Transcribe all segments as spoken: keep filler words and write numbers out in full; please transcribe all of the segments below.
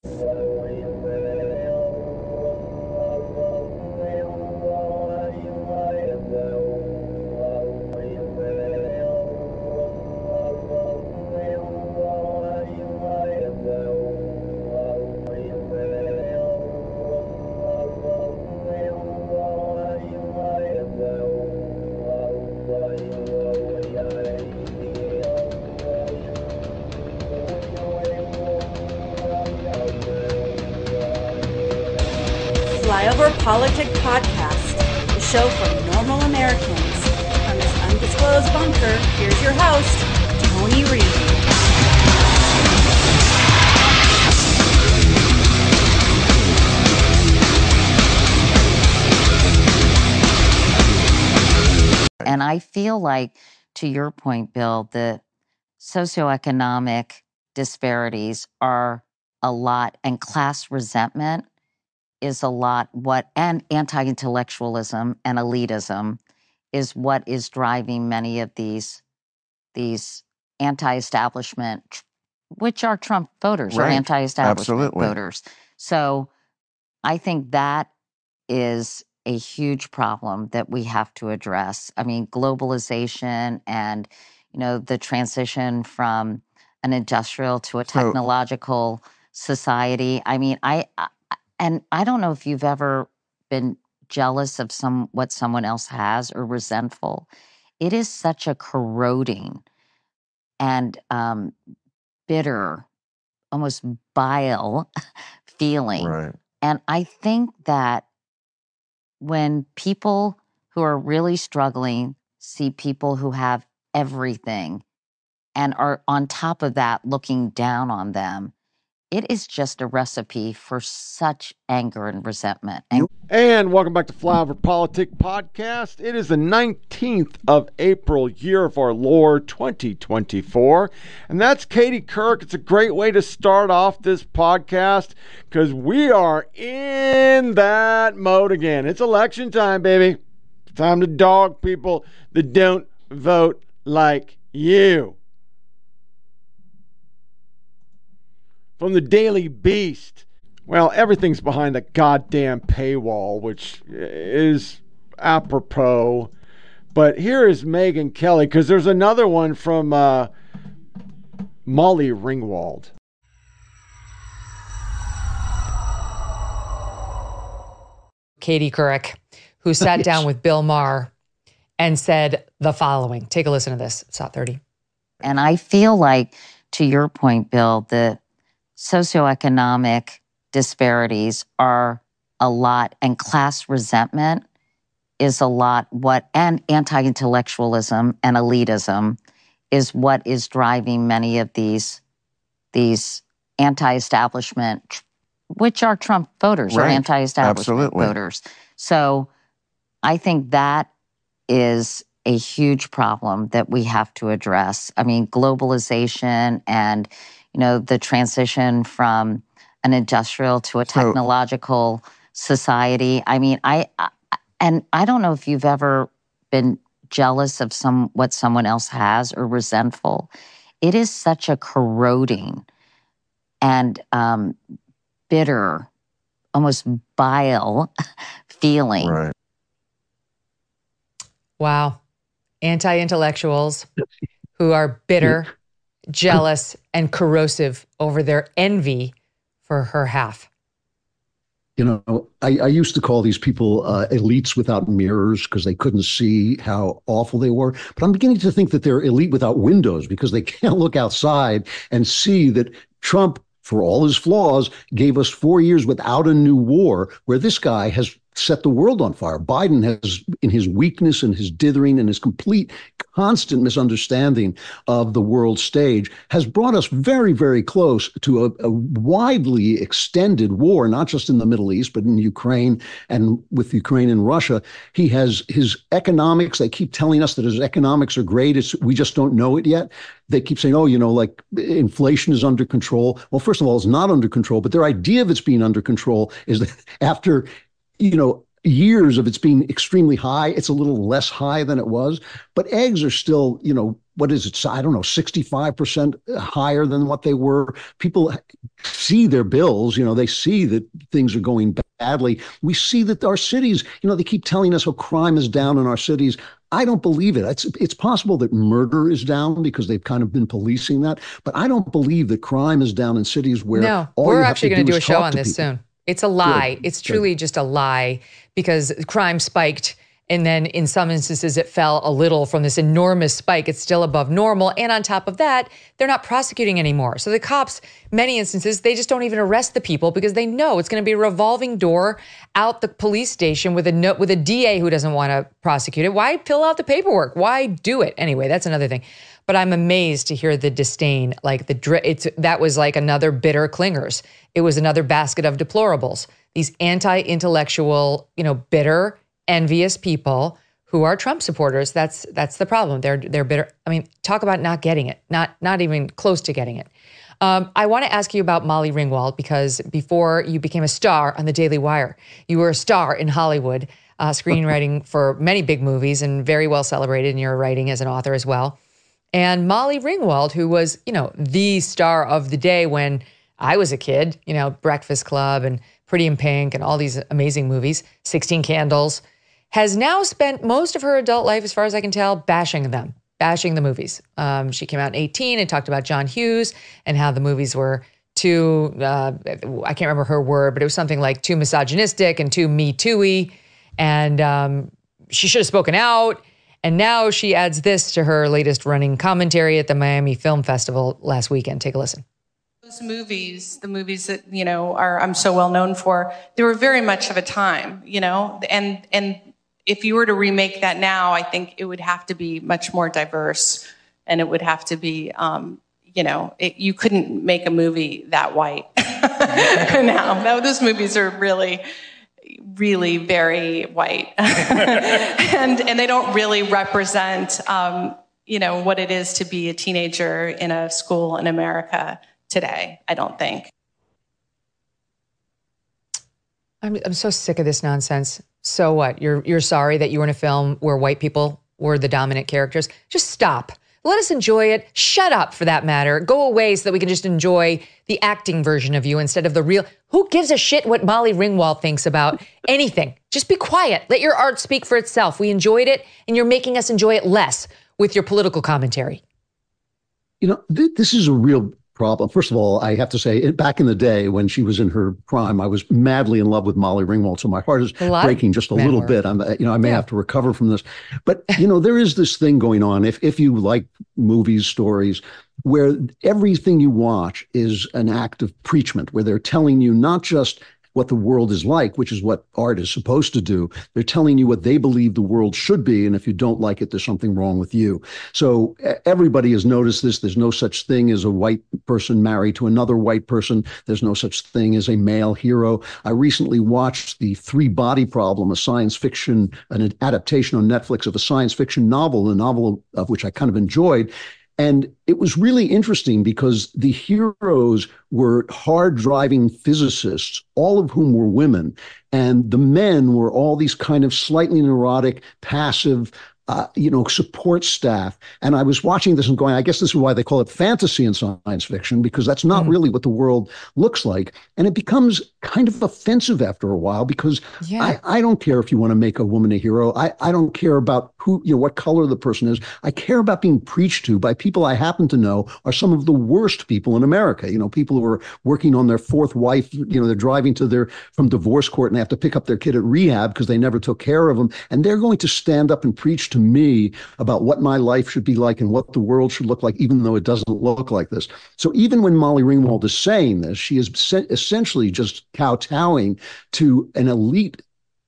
Flyover Politic Podcast, the show for normal Americans. From this undisclosed bunker, here's your host, Tony Reed. And I feel like, to your point, Bill, the socioeconomic disparities are a lot, and class resentment is a lot what, and anti-intellectualism and elitism is what is driving many of these, these anti-establishment, which are Trump voters Right. or anti-establishment Absolutely. voters. So I think that is a huge problem that we have to address. I mean, globalization and, you know, the transition from an industrial to a So- technological society. I mean, I, I and I don't know if you've ever been jealous of some what someone else has or resentful. It is such a corroding and um, bitter, almost bile feeling. Right. And I think that when people who are really struggling see people who have everything and are on top of that looking down on them, it is just a recipe for such anger and resentment. And And welcome back to Flyover Politic Podcast. It is the nineteenth of April, year of our Lord, twenty twenty-four. And that's Katie Couric. It's a great way to start off this podcast because we are in that mode again. It's election time, baby. It's time to dog people that don't vote like you. From the Daily Beast. Well, everything's behind the goddamn paywall, which is apropos. But here is Megyn Kelly, because there's another one from uh, Molly Ringwald. Katie Couric, who sat Yes. down with Bill Maher and said the following. Take a listen to this. It's hot thirty. And I feel like, to your point, Bill, the socioeconomic disparities are a lot, and class resentment is a lot what, and anti-intellectualism and elitism is what is driving many of these, these anti-establishment, which are Trump voters or Right. anti-establishment Absolutely. voters. So I think that is a huge problem that we have to address. I mean, globalization and, you know, the transition from an industrial to a So- technological society. I mean, I, I and I don't know if you've ever been jealous of some what someone else has or resentful. It is such a corroding and um, bitter, almost bile feeling. Right. Wow. Anti-intellectuals who are bitter, jealous, and corrosive over their envy for her half. You know, I, I used to call these people uh, elites without mirrors because they couldn't see how awful they were. But I'm beginning to think that they're elite without windows because they can't look outside and see that Trump, for all his flaws, gave us four years without a new war, where this guy has set the world on fire. Biden has, in his weakness and his dithering and his complete constant misunderstanding of the world stage, has brought us very, very close to a, a widely extended war, not just in the Middle East, but in Ukraine and with Ukraine and Russia. He has his economics. They keep telling us that his economics are great. It's, we just don't know it yet. They keep saying, oh, you know, like inflation is under control. Well, first of all, it's not under control, but their idea of it's being under control is that after, you know, years of it's being extremely high, it's a little less high than it was. But eggs are still, you know, what is it? I don't know, sixty-five percent higher than what they were. People see their bills, you know, they see that things are going badly. We see that our cities, you know, they keep telling us how crime is down in our cities. I don't believe it. It's, it's possible that murder is down because they've kind of been policing that, but I don't believe that crime is down in cities where no, all we're you have actually to going to do do a is show talk on to this people. soon. It's a lie. Good. It's truly Good. just a lie because crime spiked. And then in some instances, it fell a little from this enormous spike. It's still above normal. And on top of that, they're not prosecuting anymore. So the cops, many instances, they just don't even arrest the people because they know it's going to be a revolving door out the police station with a no, with a D A who doesn't want to prosecute it. Why fill out the paperwork? Why do it? Anyway, that's another thing. But I'm amazed to hear the disdain. Like the it's that was like another bitter clingers. It was another basket of deplorables. These anti-intellectual, you know, bitter, envious people who are Trump supporters. That's that's the problem. They're they're bitter. I mean, talk about not getting it, not not even close to getting it. Um, I want to ask you about Molly Ringwald because before you became a star on the Daily Wire, you were a star in Hollywood, uh, screenwriting for many big movies and very well celebrated in your writing as an author as well. And Molly Ringwald, who was, you know, the star of the day when I was a kid, you know, Breakfast Club and Pretty in Pink and all these amazing movies, sixteen Candles, has now spent most of her adult life, as far as I can tell, bashing them, bashing the movies. Um, she came out in eighteen and talked about John Hughes and how the movies were too, uh, I can't remember her word, but it was something like too misogynistic and too Me Too-y. And um, she should have spoken out. And now she adds this to her latest running commentary at the Miami Film Festival last weekend. Take a listen. Those movies, the movies that, you know, are I'm so well known for, they were very much of a time, you know, and and if you were to remake that now, I think it would have to be much more diverse, and it would have to be, um, you know, it, you couldn't make a movie that white now. No, those movies are really, really very white, and and they don't really represent, um, you know, what it is to be a teenager in a school in America today, I don't think. I'm I'm so sick of this nonsense. So what? You're you're sorry that you were in a film where white people were the dominant characters? Just stop. Let us enjoy it. Shut up, for that matter. Go away so that we can just enjoy the acting version of you instead of the real. Who gives a shit what Molly Ringwald thinks about anything? Just be quiet. Let your art speak for itself. We enjoyed it, and you're making us enjoy it less with your political commentary. You know, th- this is a real problem. First of all, I have to say, back in the day when she was in her prime, I was madly in love with Molly Ringwald. So my heart is breaking just a little bit. I'm, you know, I may yeah. have to recover from this. But you know, there is this thing going on. If if you like movies, stories, where everything you watch is an act of preachment, where they're telling you not just what the world is like, which is what art is supposed to do. They're telling you what they believe the world should be. And if you don't like it, there's something wrong with you. So everybody has noticed this. There's no such thing as a white person married to another white person. There's no such thing as a male hero. I recently watched The Three Body Problem, a science fiction, an adaptation on Netflix of a science fiction novel, a novel of which I kind of enjoyed. And it was really interesting because the heroes were hard-driving physicists, all of whom were women. And the men were all these kind of slightly neurotic, passive, uh, you know, support staff. And I was watching this and going, I guess this is why they call it fantasy in science fiction, because that's not mm. really what the world looks like. And it becomes kind of offensive after a while, because yeah. I, I don't care if you want to make a woman a hero. I, I don't care about who, you know, what color the person is. I care about being preached to by people I happen to know are some of the worst people in America. You know, people who are working on their fourth wife, you know, they're driving to their, from divorce court and they have to pick up their kid at rehab because they never took care of them. And they're going to stand up and preach to me about what my life should be like and what the world should look like, even though it doesn't look like this. So even when Molly Ringwald is saying this, she is essentially just kowtowing to an elite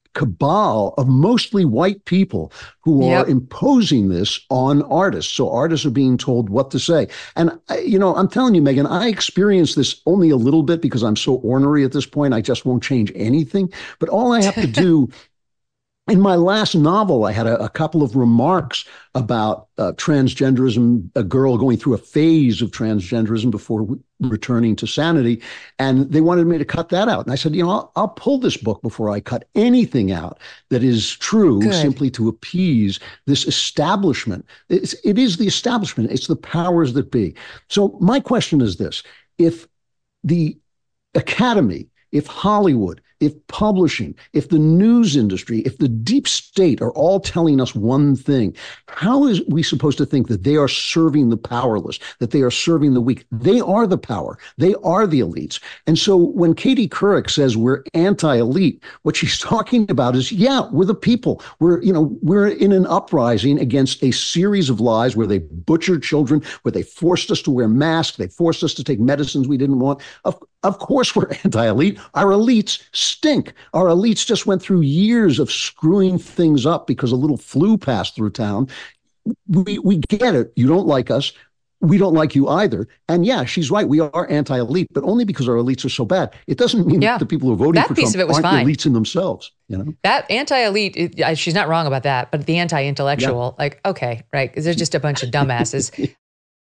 cabal of mostly white people who yep. are imposing this on artists. So artists are being told what to say. And, you know, I'm telling you, Megyn, I experienced this only a little bit because I'm so ornery at this point. I just won't change anything. But all I have to do In my last novel, I had a, a couple of remarks about uh, transgenderism, a girl going through a phase of transgenderism before re- returning to sanity. And they wanted me to cut that out. And I said, you know, I'll, I'll pull this book before I cut anything out that is true, Good. simply to appease this establishment. It's, it is the establishment. It's the powers that be. So my question is this. If the Academy, if Hollywood, if publishing, if the news industry, if the deep state are all telling us one thing, how is we supposed to think that they are serving the powerless, that they are serving the weak? They are the power. They are the elites. And so when Katie Couric says we're anti-elite, what she's talking about is, yeah, we're the people. We're, you know, we're in an uprising against a series of lies where they butchered children, where they forced us to wear masks, they forced us to take medicines we didn't want. Of, of course we're anti-elite. Our elites stink. Our elites just went through years of screwing things up because a little flu passed through town. We, we get it. You don't like us. We don't like you either. And yeah, she's right. We are anti-elite, but only because our elites are so bad. It doesn't mean Yeah. that the people who are voting That for piece Trump of it was aren't fine. elites in themselves. You know, That anti-elite, it- uh, she's not wrong about that, but the anti-intellectual, like, okay, right, because they're just a bunch of dumbasses.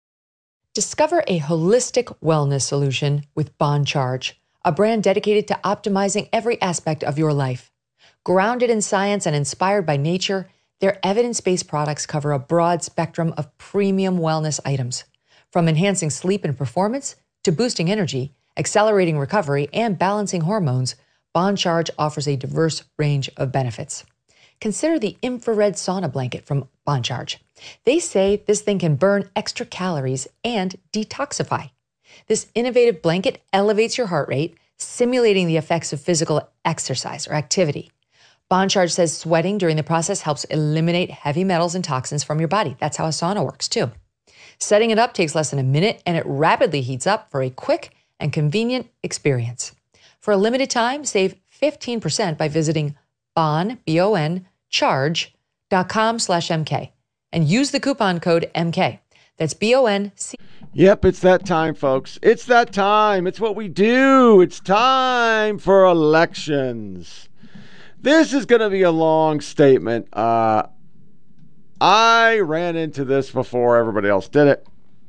Discover a holistic wellness solution with Bond Charge, a brand dedicated to optimizing every aspect of your life. Grounded in science and inspired by nature, their evidence-based products cover a broad spectrum of premium wellness items. From enhancing sleep and performance to boosting energy, accelerating recovery, and balancing hormones, Bond Charge offers a diverse range of benefits. Consider the infrared sauna blanket from Bond Charge. They say this thing can burn extra calories and detoxify. This innovative blanket elevates your heart rate, simulating the effects of physical exercise or activity. Bond Charge says sweating during the process helps eliminate heavy metals and toxins from your body. That's how a sauna works too. Setting it up takes less than a minute, and it rapidly heats up for a quick and convenient experience. For a limited time, save fifteen percent by visiting bon, B O N, charge.com slash MK and use the coupon code M K. That's B O N C. Yep, it's that time, folks. It's that time. It's what we do. It's time for elections. This is going to be a long statement. Uh, I ran into this before everybody else did it.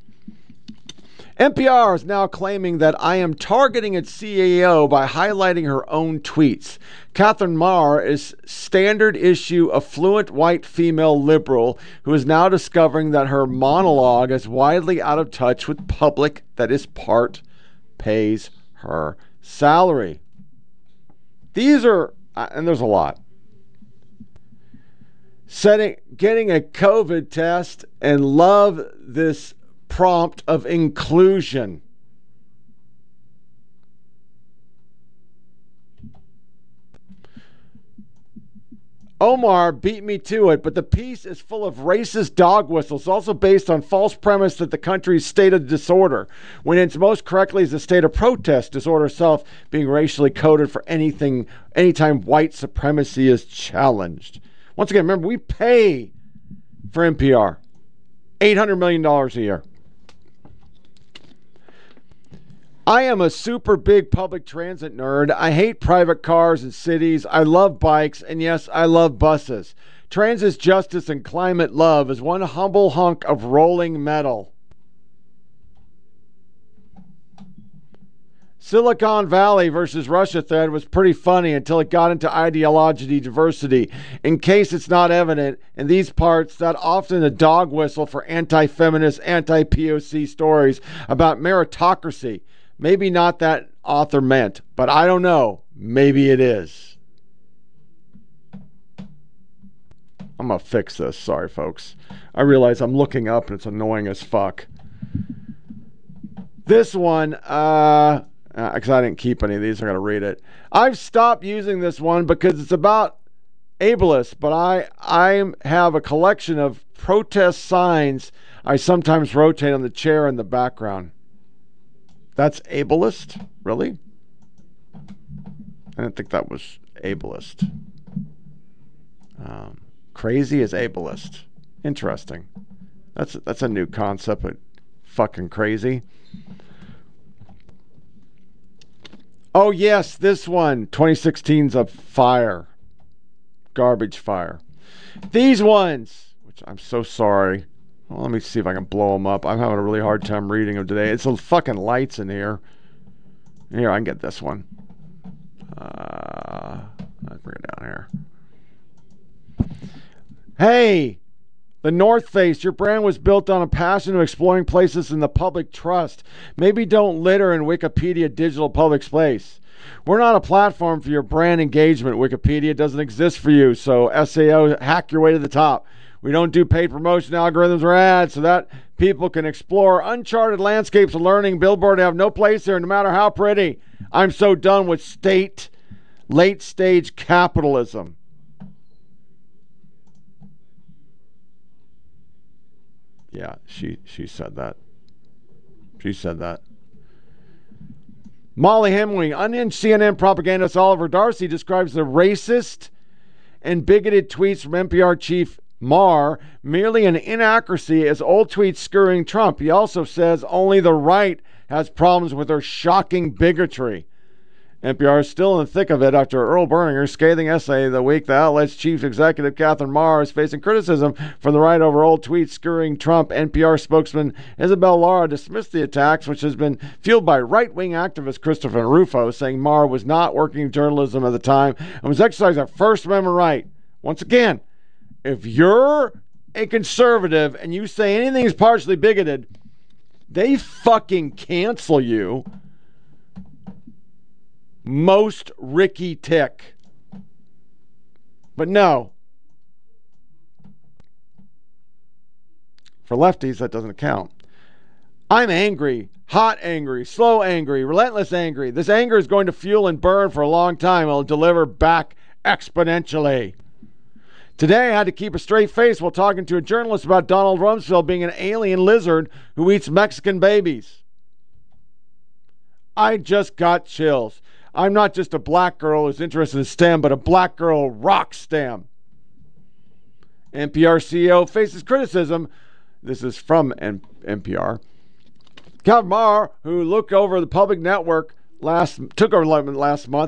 N P R is now claiming that I am targeting its C E O by highlighting her own tweets. Catherine Maher is standard issue affluent white female liberal who is now discovering that her monologue is widely out of touch with public that is part pays her salary. These are, and there's a lot. Setting, getting a COVID test and love this prompt of inclusion. Omar beat me to it, but the piece is full of racist dog whistles, also based on false premise that the country's state of disorder, when it's most correctly is a state of protest, disorder itself being racially coded for anything, anytime white supremacy is challenged. Once again, remember, we pay for N P R eight hundred million dollars a year. I am a super big public transit nerd. I hate private cars and cities. I love bikes, and yes, I love buses. Transit justice and climate love is one humble hunk of rolling metal. Silicon Valley versus Russia thread was pretty funny until it got into ideology diversity. In case it's not evident, in these parts, that often a dog whistle for anti-feminist, anti-P O C stories about meritocracy. Maybe not that author meant, but I don't know. Maybe it is. I'm going to fix this. Sorry, folks. I realize I'm looking up and it's annoying as fuck. This one, uh, because I didn't keep any of these, I got to read it. I've stopped using this one because it's about ableists, but I, I have a collection of protest signs I sometimes rotate on the chair in the background. That's ableist? Really? I didn't think that was ableist. Um, crazy is ableist. Interesting. That's that's a new concept, but fucking crazy. Oh yes, this one. twenty sixteen's a fire. garbage fire. These ones, which I'm so sorry. Well, let me see if I can blow them up. I'm having a really hard time reading them today. It's the fucking lights in here. Here, I can get this one. Uh, let's bring it down here. Hey, the North Face, your brand was built on a passion of exploring places in the public trust. Maybe don't litter in Wikipedia digital public space. We're not a platform for your brand engagement. Wikipedia doesn't exist for you, so S E O, hack your way to the top. We don't do paid promotion algorithms or ads so that people can explore uncharted landscapes of learning. Billboard have no place there, no matter how pretty. I'm so done with state, late-stage capitalism. Yeah, she she said that. She said that. Molly Hemingway, unhinged C N N propagandist Oliver Darcy describes the racist and bigoted tweets from N P R chief Maher merely an inaccuracy as old tweets scurrying Trump. He also says only the right has problems with her shocking bigotry. N P R is still in the thick of it after Earl Berninger's scathing essay the week. The outlet's chief executive, Catherine Maher, is facing criticism from the right over old tweets scurrying Trump. N P R spokesman Isabel Lara dismissed the attacks, which has been fueled by right-wing activist Christopher Rufo, saying Maher was not working in journalism at the time and was exercising a First Amendment right. Once again, if you're a conservative and you say anything is partially bigoted, they fucking cancel you. Most Ricky Tick. But no. For lefties, that doesn't count. I'm angry, hot angry, slow angry, relentless angry. This anger is going to fuel and burn for a long time. It'll deliver back exponentially. Today, I had to keep a straight face while talking to a journalist about Donald Rumsfeld being an alien lizard who eats Mexican babies. I just got chills. I'm not just a black girl who's interested in STEM, but a black girl who rocks STEM. N P R C E O faces criticism. This is from N- NPR. Catherine Maher, who looked over the public network last, took over last month,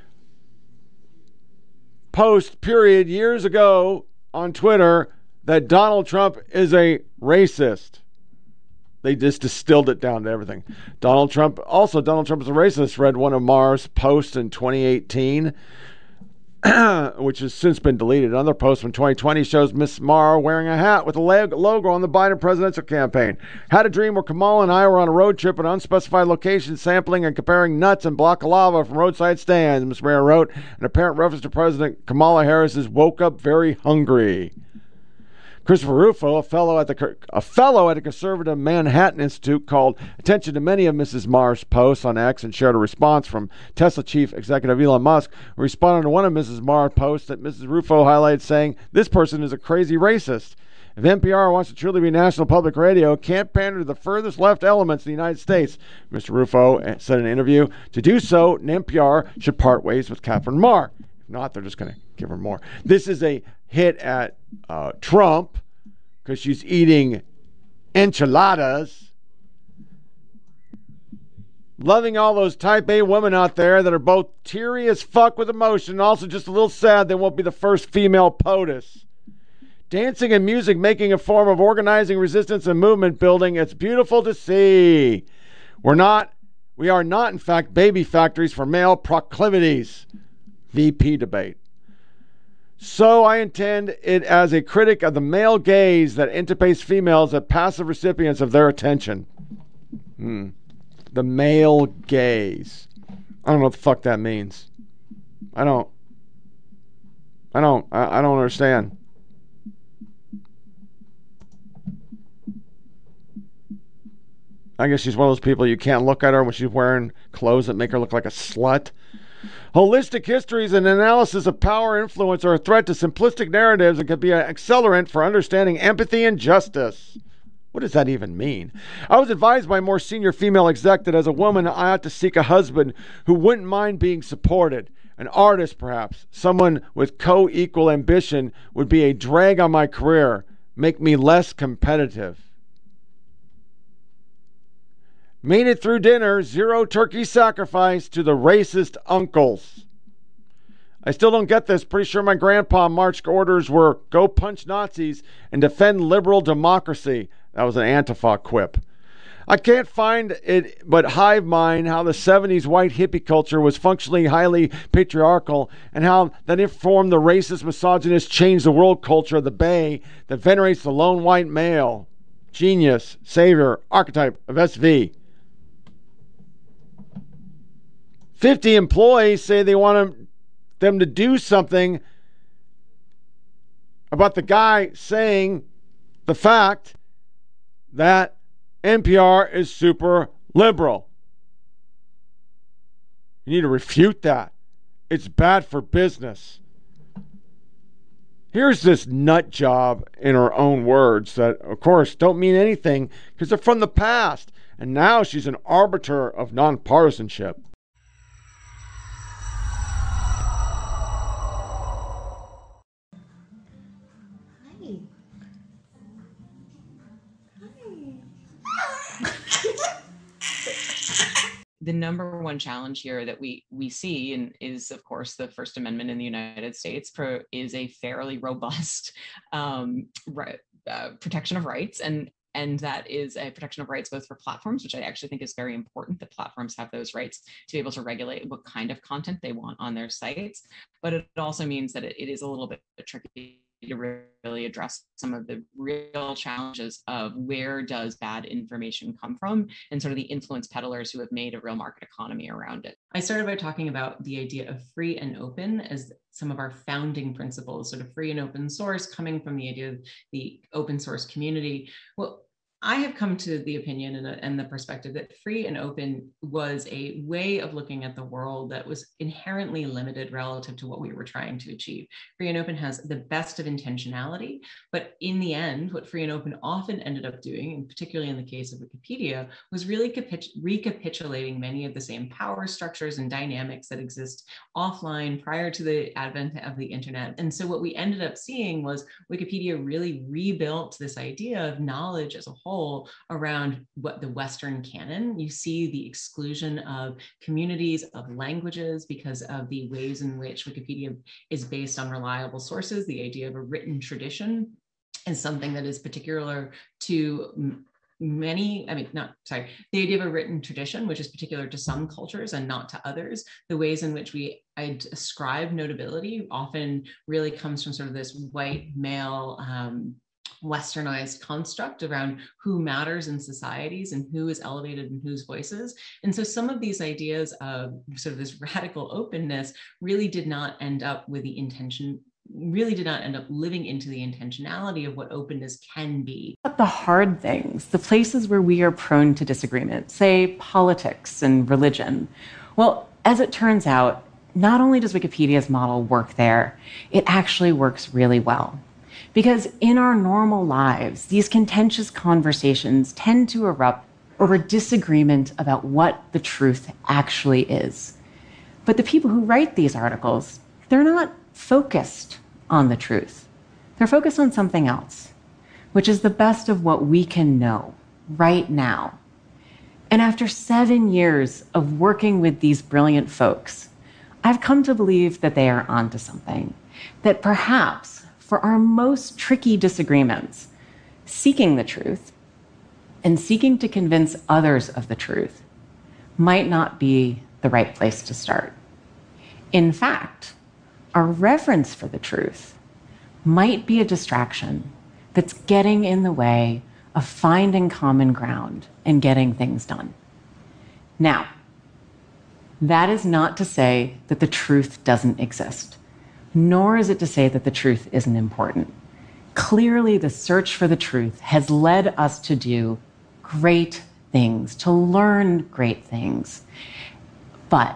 post period years ago on Twitter that Donald Trump is a racist. They just distilled it down to everything. Donald Trump, also Donald Trump is a racist, read one of Maher's posts in twenty eighteen, which has since been deleted. Another post from twenty twenty shows Miss Maher wearing a hat with a logo on the Biden presidential campaign. Had a dream where Kamala and I were on a road trip at an unspecified location, sampling and comparing nuts and block of lava from roadside stands, Miss Maher wrote, an apparent reference to President Kamala Harris's woke up very hungry. Christopher Rufo, a fellow at the a fellow at a conservative Manhattan Institute, called attention to many of Missus Maher's posts on X and shared a response from Tesla chief executive Elon Musk, who responded to one of Missus Maher's posts that Missus Rufo highlighted, saying, "This person is a crazy racist. If N P R wants to truly be national public radio, can't pander to the furthest left elements in the United States," Mister Rufo said in an interview. To do so, N P R should part ways with Catherine Maher. If not, they're just going to give her more. This is a hit at uh, Trump because she's eating enchiladas. Loving all those type A women out there that are both teary as fuck with emotion and also just a little sad they won't be the first female POTUS. Dancing and music making a form of organizing resistance and movement building. It's beautiful to see. We're not, we are not, in fact, baby factories for male proclivities. V P debate. So I intend it as a critic of the male gaze that intubates females as passive recipients of their attention. Hmm. The male gaze. I don't know what the fuck that means. I don't. I don't. I, I don't understand. I guess she's one of those people you can't look at her when she's wearing clothes that make her look like a slut. Holistic histories and analysis of power influence are a threat to simplistic narratives and can be an accelerant for understanding empathy and justice. What does that even mean? I was advised by a more senior female exec that as a woman, I ought to seek a husband who wouldn't mind being supported. An artist, perhaps. Someone with co-equal ambition would be a drag on my career, make me less competitive. Made it through dinner, zero turkey sacrifice to the racist uncles. I still don't get this. Pretty sure my grandpa marched orders were go punch Nazis and defend liberal democracy. That was an Antifa quip. I can't find it but hive mind how the seventies white hippie culture was functionally highly patriarchal and how that informed the racist, misogynist, change the world culture of the Bay that venerates the lone white male, genius, savior, archetype of S V. fifty employees say they want them to do something about the guy saying the fact that N P R is super liberal. You need to refute that. It's bad for business. Here's this nut job in her own words that, of course, don't mean anything because they're from the past. And now she's an arbiter of nonpartisanship. The number one challenge here that we we see and is, of course, the First Amendment in the United States pro, is a fairly robust um, right, uh, protection of rights, and and that is a protection of rights both for platforms, which I actually think is very important, that platforms have those rights to be able to regulate what kind of content they want on their sites. But it also means that it, it is a little bit tricky to really address some of the real challenges of where does bad information come from and sort of the influence peddlers who have made a real market economy around it. I started by talking about the idea of free and open as some of our founding principles, sort of free and open source coming from the idea of the open source community. Well, I have come to the opinion and, and the perspective that free and open was a way of looking at the world that was inherently limited relative to what we were trying to achieve. Free and open has the best of intentionality, but in the end, what free and open often ended up doing, and particularly in the case of Wikipedia, was really capitu- recapitulating many of the same power structures and dynamics that exist offline prior to the advent of the internet. And so what we ended up seeing was Wikipedia really rebuilt this idea of knowledge as a whole around what the Western canon. You see the exclusion of communities, of languages, because of the ways in which Wikipedia is based on reliable sources. The idea of a written tradition is something that is particular to many, I mean, not, sorry, the idea of a written tradition, which is particular to some cultures and not to others. The ways in which we ascribe notability often really comes from sort of this white male, um, Westernized construct around who matters in societies and who is elevated in whose voices. And so some of these ideas of sort of this radical openness really did not end up with the intention, really did not end up living into the intentionality of what openness can be. The hard things, the places where we are prone to disagreement, say politics and religion. Well, as it turns out, not only does Wikipedia's model work there, it actually works really well. Because in our normal lives, these contentious conversations tend to erupt over disagreement about what the truth actually is. But the people who write these articles, they're not focused on the truth. They're focused on something else, which is the best of what we can know right now. And after seven years of working with these brilliant folks, I've come to believe that they are onto something, that perhaps for our most tricky disagreements, seeking the truth and seeking to convince others of the truth might not be the right place to start. In fact, our reverence for the truth might be a distraction that's getting in the way of finding common ground and getting things done. Now, that is not to say that the truth doesn't exist. Nor is it to say that the truth isn't important. Clearly, the search for the truth has led us to do great things, to learn great things. But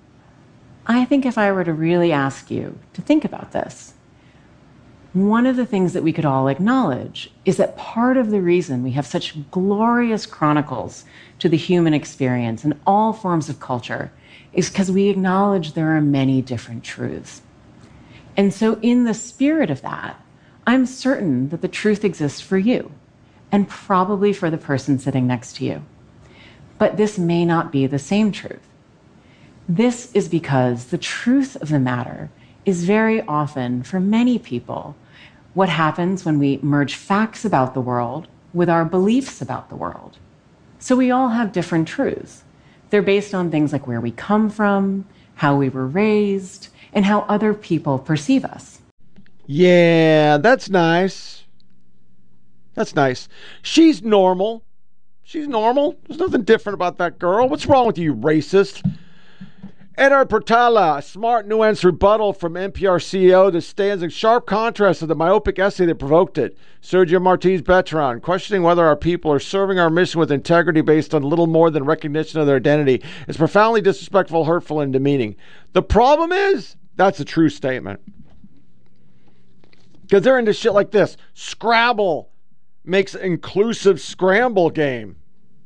I think if I were to really ask you to think about this, one of the things that we could all acknowledge is that part of the reason we have such glorious chronicles to the human experience in all forms of culture is because we acknowledge there are many different truths. And so in the spirit of that, I'm certain that the truth exists for you and probably for the person sitting next to you. But this may not be the same truth. This is because the truth of the matter is very often, for many people, what happens when we merge facts about the world with our beliefs about the world. So we all have different truths. They're based on things like where we come from, how we were raised, and how other people perceive us. Yeah, that's nice. That's nice. She's normal. She's normal. There's nothing different about that girl. What's wrong with you, racist? Ennard Portela, a smart, nuanced rebuttal from N P R C E O that stands in sharp contrast to the myopic essay that provoked it. Sergio Martínez Beltrán, questioning whether our people are serving our mission with integrity based on little more than recognition of their identity, is profoundly disrespectful, hurtful, and demeaning. The problem is, that's a true statement. Because they're into shit like this. Scrabble makes inclusive scramble game.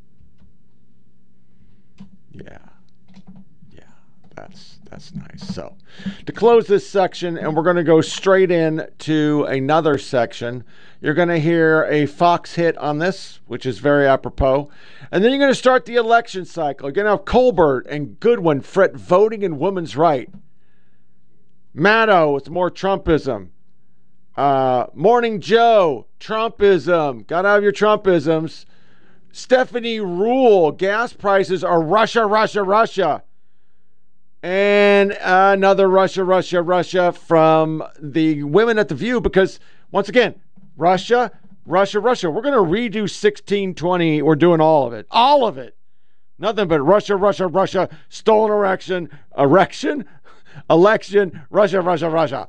Yeah. Yeah, that's that's nice. So, to close this section, and we're going to go straight in to another section, you're going to hear a Fox hit on this, which is very apropos. And then you're going to start the election cycle. You're going to have Colbert and Goodwin fret voting and women's right. Maddow with more Trumpism. Uh, Morning Joe, Trumpism. Gotta have your Trumpisms. Stephanie Rule, gas prices are Russia, Russia, Russia. And another Russia, Russia, Russia from the women at The View, because, once again, Russia, Russia, Russia. We're going to redo sixteen twenty. We're doing all of it. All of it. Nothing but Russia, Russia, Russia, stolen erection, erection, election, Russia, Russia, Russia.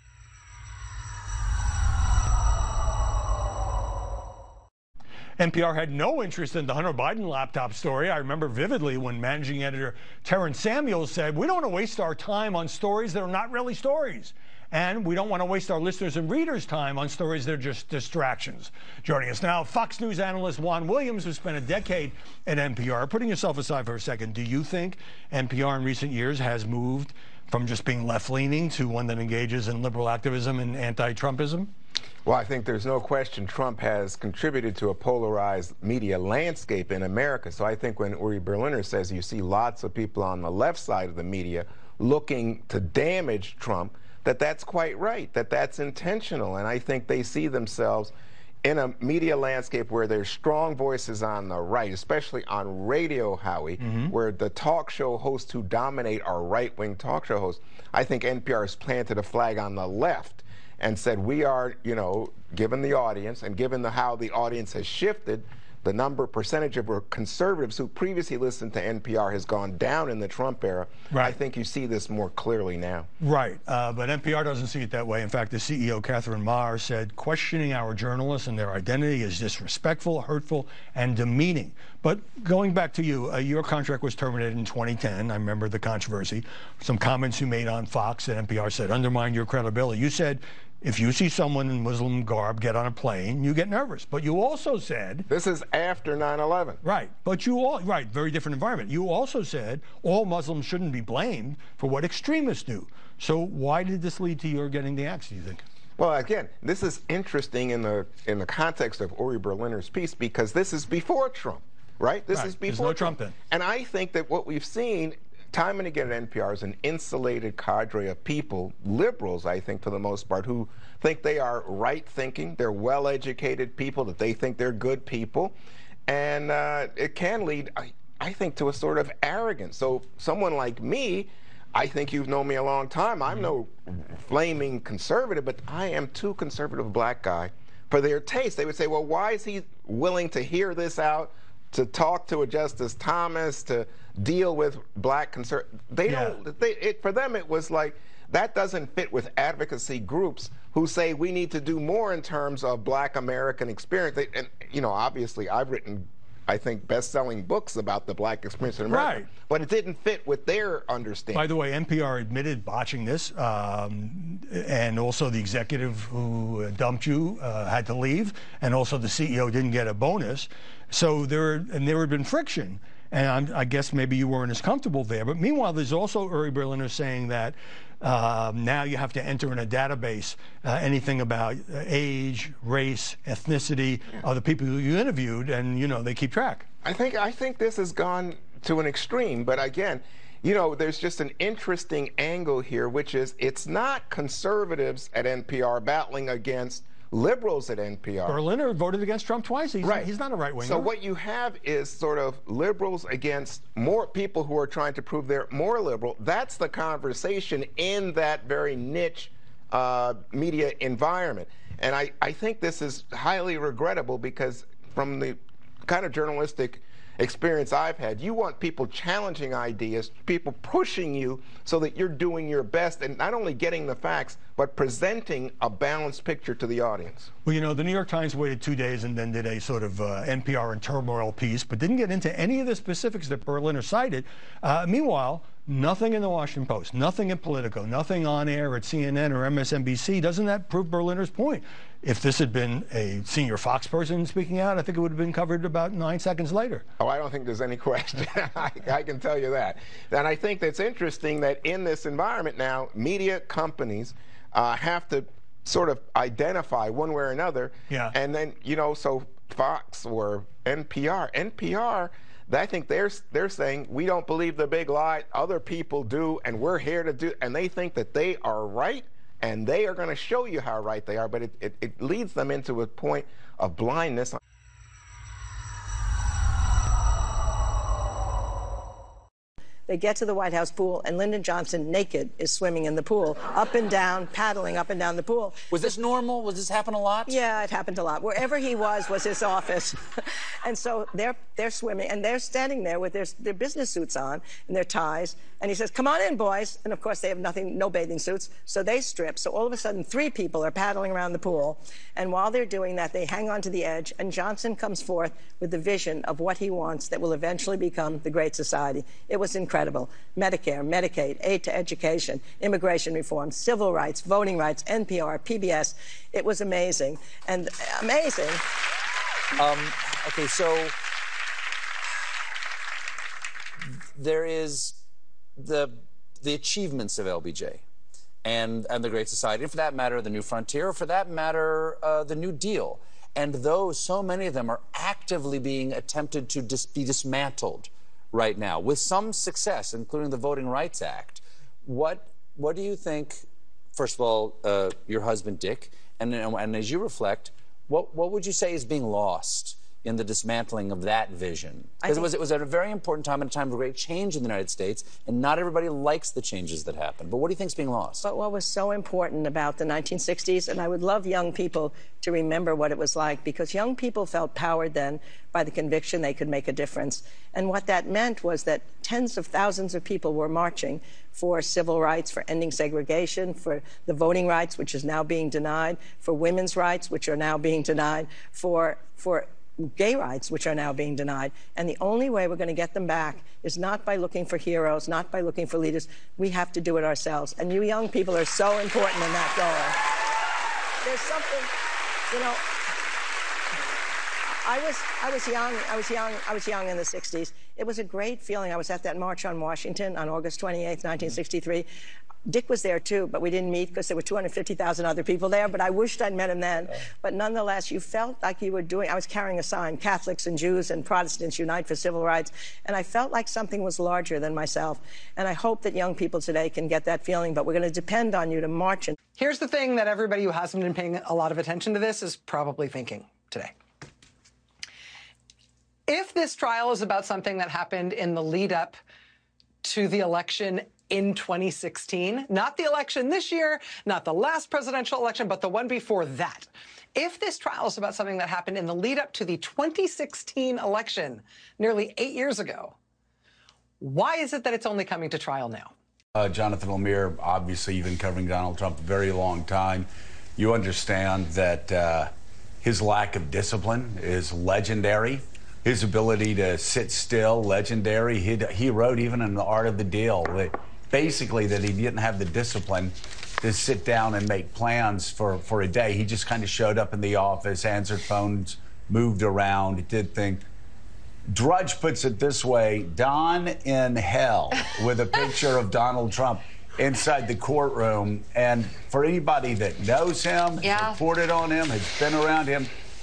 N P R had no interest in the Hunter Biden laptop story. I remember vividly when managing editor Terrence Samuels said, we don't want to waste our time on stories that are not really stories. And we don't want to waste our listeners and readers' time on stories that are just distractions. Joining us now, Fox News analyst Juan Williams, who spent a decade at N P R. Putting yourself aside for a second, do you think N P R in recent years has moved from just being left-leaning to one that engages in liberal activism and anti-Trumpism? Well, I think there's no question Trump has contributed to a polarized media landscape in America. So I think when Uri Berliner says you see lots of people on the left side of the media looking to damage Trump, that that's quite right, that that's intentional. And I think they see themselves in a media landscape where there's strong voices on the right, especially on radio, Howie, mm-hmm. where the talk show hosts who dominate are right-wing talk show hosts. I think N P R has planted a flag on the left and said we are, you know, given the audience and given the how the audience has shifted, the number percentage of conservatives who previously listened to N P R has gone down in the Trump era. Right. I think you see this more clearly now. Right, uh, but N P R doesn't see it that way. In fact, the C E O, Catherine Maher, said questioning our journalists and their identity is disrespectful, hurtful, and demeaning. But going back to you, uh, your contract was terminated in twenty ten. I remember the controversy. Some comments you made on Fox at N P R said, undermine your credibility. You said, if you see someone in Muslim garb get on a plane, you get nervous. But you also said... This is after nine eleven. Right. But you all... Right. Very different environment. You also said all Muslims shouldn't be blamed for what extremists do. So why did this lead to your getting the axe, do you think? Well, again, this is interesting in the in the context of Uri Berliner's piece because this is before Trump, right? This right. is before There's no Trump. Trump then. And I think that what we've seen... time and again at N P R is an insulated cadre of people, liberals, I think, for the most part, who think they are right-thinking. They're well-educated people, that they think they're good people. And uh, it can lead, I, I think, to a sort of arrogance. So someone like me, I think you've known me a long time. I'm no flaming conservative, but I am too conservative black guy for their taste. They would say, well, why is he willing to hear this out, to talk to a Justice Thomas, to deal with black conservatives? They yeah. don't, they, it, for them it was like, that doesn't fit with advocacy groups who say we need to do more in terms of black American experience. They, and, you know, obviously I've written, I think, best-selling books about the black experience in America. Right. But it didn't fit with their understanding. By the way, N P R admitted botching this, um, and also the executive who dumped you uh, had to leave, and also the C E O didn't get a bonus. So there, and there had been friction. And I'm, I guess maybe you weren't as comfortable there. But meanwhile, there's also Uri Berliner saying that uh, now you have to enter in a database uh, anything about uh, age, race, ethnicity yeah. of the people who you interviewed, and you know they keep track. I think I think this has gone to an extreme. But again, you know, there's just an interesting angle here, which is it's not conservatives at N P R battling against liberals at N P R. Berliner voted against Trump twice. He's, right. he's not a right-winger. So what you have is sort of liberals against more people who are trying to prove they're more liberal. That's the conversation in that very niche uh, media environment. And I, I think this is highly regrettable because from the kind of journalistic experience I've had, you want people challenging ideas, people pushing you so that you're doing your best and not only getting the facts, but presenting a balanced picture to the audience. Well, you know, the New York Times waited two days and then did a sort of uh, N P R in turmoil piece, but didn't get into any of the specifics that Berliner cited. Uh, meanwhile, nothing in the Washington Post, nothing in Politico, nothing on air at C N N or M S N B C. Doesn't that prove Berliner's point? If this had been a senior Fox person speaking out, I think it would have been covered about nine seconds later. Oh, I don't think there's any question. I, I can tell you that. And I think that's interesting that in this environment now, media companies uh, have to sort of identify one way or another. Yeah. And then, you know, so Fox or N P R, N P R, I think they're they're saying we don't believe the big lie, other people do, and we're here to do, and they think that they are right, and they are going to show you how right they are, but it, it, it leads them into a point of blindness. They get to the White House pool, and Lyndon Johnson, naked, is swimming in the pool, up and down, paddling up and down the pool. Was this normal? Was this happen a lot? Yeah, it happened a lot. Wherever he was was his office. And so they're they're swimming, and they're standing there with their, their business suits on and their ties. And he says, come on in, boys. And, of course, they have nothing, no bathing suits, so they strip. So all of a sudden, three people are paddling around the pool. And while they're doing that, they hang on to the edge, and Johnson comes forth with the vision of what he wants that will eventually become the Great Society. It was incredible. Medicare, Medicaid, aid to education, immigration reform, civil rights, voting rights, N P R, P B S. It was amazing. And amazing. Um, okay, so there is the the achievements of L B J and, and the Great Society, and for that matter, the New Frontier, or for that matter, uh, the New Deal. And those, so many of them are actively being attempted to dis be dismantled right now, with some success, including the Voting Rights Act. What what do you think, first of all, uh, your husband, Dick, and, and as you reflect, what, what would you say is being lost in the dismantling of that vision? Because it was, it was at a very important time, and a time of great change in the United States, and not everybody likes the changes that happen. But what do you think is being lost? But what was so important about the nineteen sixties, and I would love young people to remember what it was like, because young people felt powered then by the conviction they could make a difference. And what that meant was that tens of thousands of people were marching for civil rights, for ending segregation, for the voting rights, which is now being denied, for women's rights, which are now being denied, for for gay rights, which are now being denied. And the only way we're going to get them back is not by looking for heroes, not by looking for leaders. We have to do it ourselves. And you young people are so important in that goal. There's something, you know, I was, I was young, I was young, I was young in the sixties. It was a great feeling. I was at that March on Washington on August twenty-eighth, nineteen sixty-three. Dick was there too, but we didn't meet because there were two hundred fifty thousand other people there, but I wished I'd met him then. But nonetheless, you felt like you were doing, I was carrying a sign, Catholics and Jews and Protestants unite for civil rights, and I felt like something was larger than myself. And I hope that young people today can get that feeling, but we're going to depend on you to march. And here's the thing that everybody who hasn't been paying a lot of attention to this is probably thinking today. If this trial is about something that happened in the lead up to the election in twenty sixteen, not the election this year, not the last presidential election, but the one before that. If this trial is about something that happened in the lead up to the twenty sixteen election, nearly eight years ago, why is it that it's only coming to trial now? Uh, Jonathan Lemire, obviously you've been covering Donald Trump a very long time. You understand that uh, his lack of discipline is legendary. His ability to sit still, legendary. He, he wrote even in The Art of the Deal that basically that he didn't have the discipline to sit down and make plans for, for a day. He just kind of showed up in the office, answered phones, moved around, did things. Drudge puts it this way, Don in hell, with a picture of Donald Trump inside the courtroom. And for anybody that knows him, yeah. reported on him, has been around him,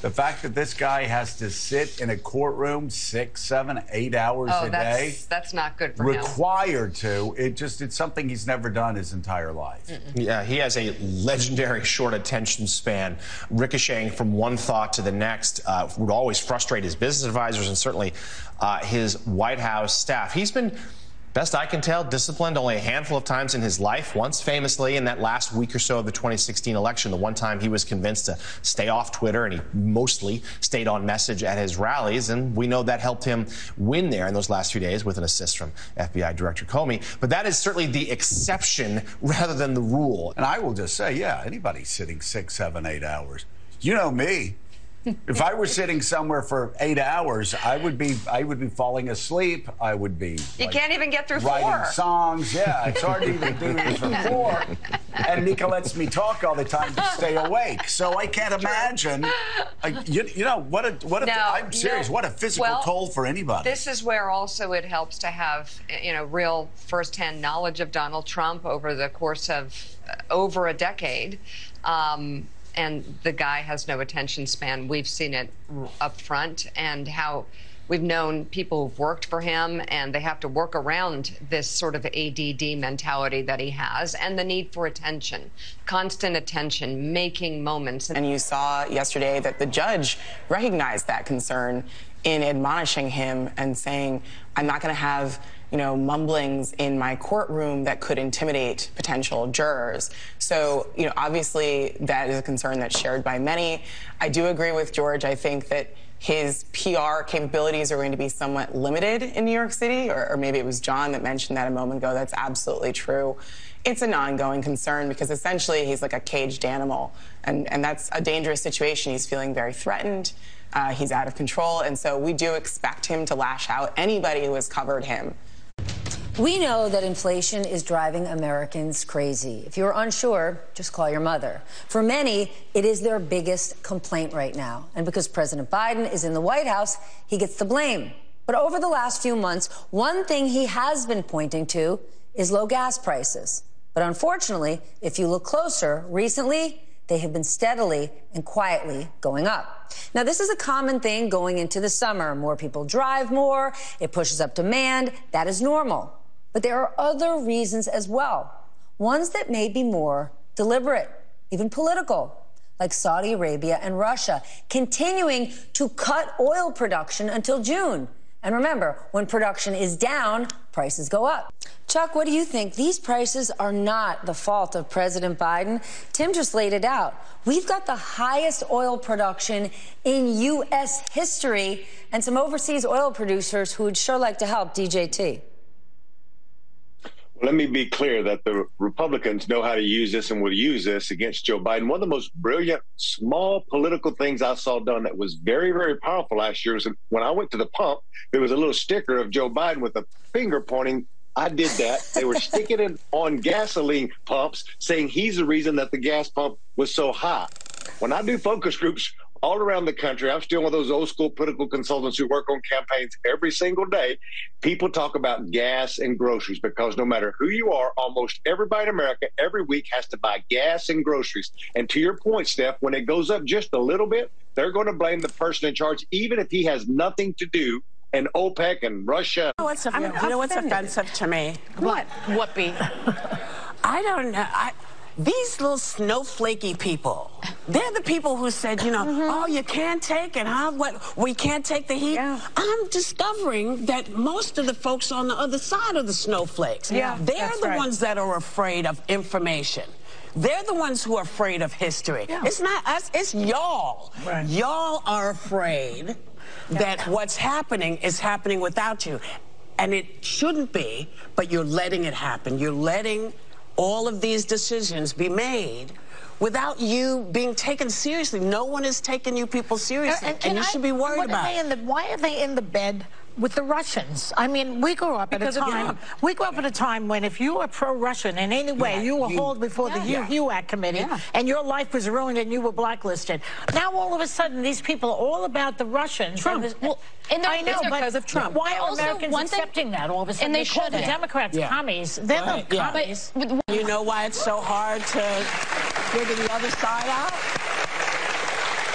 The fact that this guy has to sit in a courtroom six, seven, eight hours oh, a that's, day. That's not good for required him. to. It just, it's something he's never done his entire life. Mm-mm. Yeah, he has a legendary short attention span, ricocheting from one thought to the next, uh, would always frustrate his business advisors and certainly uh, his White House staff. He's been, best I can tell, disciplined only a handful of times in his life. Once famously in that last week or so of the twenty sixteen election, the one time he was convinced to stay off Twitter, and he mostly stayed on message at his rallies. And we know that helped him win there in those last few days with an assist from F B I Director Comey. But that is certainly the exception rather than the rule. And I will just say, yeah, anybody sitting six, seven, eight hours. You know me. If I were sitting somewhere for eight hours, I would be I would be falling asleep. I would be You like, can't even get through writing four. songs. Yeah, it's hard to even do this for four. And Nika lets me talk all the time to stay awake. So I can't imagine. Uh, you, you know what? A, what? A, No, I'm serious. no. What a physical Well, toll for anybody. This is where also it helps to have, you know, real firsthand knowledge of Donald Trump over the course of uh, over a decade. Um, and the guy has no attention span. We've seen it up front, and how we've known people who've worked for him, and they have to work around this sort of A D D mentality that he has, and the need for attention, constant attention, making moments. And you saw yesterday that the judge recognized that concern in admonishing him and saying, I'm not going to have, you know, mumblings in my courtroom that could intimidate potential jurors. So, you know, obviously that is a concern that's shared by many. I do agree with George. I think that his P R capabilities are going to be somewhat limited in New York City, or, or maybe it was John that mentioned that a moment ago. That's absolutely true. It's an ongoing concern because essentially he's like a caged animal, and, and that's a dangerous situation. He's feeling very threatened. Uh, he's out of control, and so we do expect him to lash out. Anybody who has covered him. We know that inflation is driving Americans crazy. If you're unsure, just call your mother. For many, it is their biggest complaint right now. And because President Biden is in the White House, he gets the blame. But over the last few months, one thing he has been pointing to is low gas prices. But unfortunately, if you look closer, recently, they have been steadily and quietly going up. Now, this is a common thing going into the summer. More people drive more. It pushes up demand. That is normal. But there are other reasons as well, ones that may be more deliberate, even political, like Saudi Arabia and Russia, continuing to cut oil production until June. And remember, when production is down, prices go up. Chuck, what do you think? These prices are not the fault of President Biden. Tim just laid it out. We've got the highest oil production in U S history, and some overseas oil producers who would sure like to help D J T. Let me be clear that the Republicans know how to use this and will use this against Joe Biden. One of the most brilliant, small political things I saw done that was very, very powerful last year was when I went to the pump, there was a little sticker of Joe Biden with a finger pointing. I did that. They were sticking it on gasoline pumps, saying he's the reason that the gas pump was so high. When I do focus groups all around the country, I'm still one of those old school political consultants who work on campaigns every single day. People talk about gas and groceries because no matter who you are, almost everybody in America every week has to buy gas and groceries. And to your point, Steph, when it goes up just a little bit, they're going to blame the person in charge, even if he has nothing to do. And OPEC and Russia. You know what's, you know what's offensive to me? What? What be? I don't know. I, these little snowflakey people, they're the people who said, you know, mm-hmm. oh, you can't take it, huh? What? We can't take the heat? Yeah. I'm discovering that most of the folks on the other side are the snowflakes. Yeah, they're the right. ones that are afraid of information. They're the ones who are afraid of history. Yeah. It's not us, it's y'all. Right. Y'all are afraid that what's happening is happening without you. And it shouldn't be, but you're letting it happen. You're letting all of these decisions be made without you being taken seriously. No one is taking you people seriously, and, and, and you I, should be worried about it. The, why are they in the bed with the Russians? I mean, we grew up because at a time. We grew up at a time when if you were pro-Russian in any way, yeah, you were you, hauled before yeah, the yeah. H U A C committee, yeah. and your life was ruined, and you were blacklisted. Now all of a sudden, these people are all about the Russians. Trump. And well, and I know, but because of Trump. Why are also, Americans accepting that all of a sudden? And they, they call should the Democrats yeah. commies. They're right. the commies. Yeah. You know why it's so hard to figure the other side out?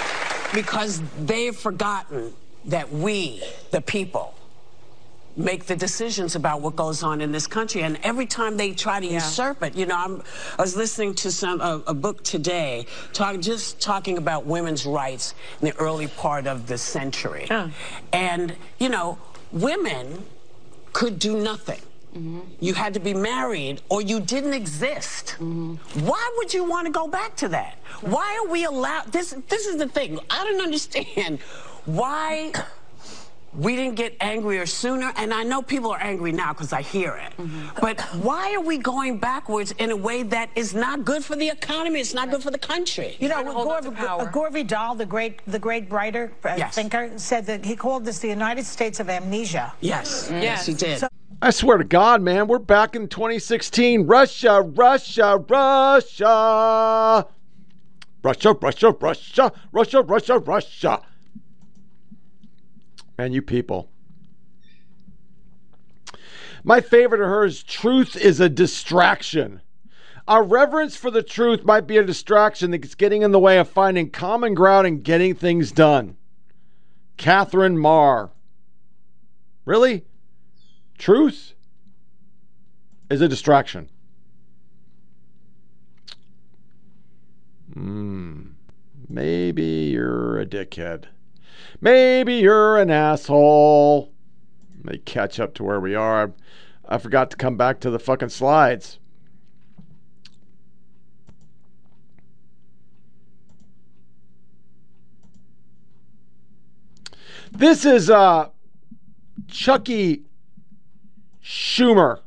because they've forgotten that we, the people, make the decisions about what goes on in this country. And every time they try to yeah. usurp it, you know, I'm, I was listening to some a, a book today, talk, just talking about women's rights in the early part of the century. Oh. And, you know, women could do nothing. Mm-hmm. You had to be married or you didn't exist. Mm-hmm. Why would you want to go back to that? Why are we allowed? This, this is the thing. I don't understand why we didn't get angrier sooner. And I know people are angry now because I hear it. Mm-hmm. But why are we going backwards in a way that is not good for the economy? It's not good for the country. You know, Gore, Gore Vidal, the great, the great writer, uh, yes. thinker, said that he called this the United States of amnesia. Yes, mm-hmm. yes, he did. So I swear to God, man, we're back in twenty sixteen. Russia, Russia, Russia. Russia, Russia, Russia, Russia, Russia, Russia. Man, you people. My favorite of hers, truth is a distraction. Our reverence for the truth might be a distraction that's getting in the way of finding common ground and getting things done. Catherine Marr. Really? Truth is a distraction. Hmm. Maybe you're a dickhead. Maybe you're an asshole. Let me catch up to where we are. I forgot to come back to the fucking slides. This is uh, Chucky Schumer.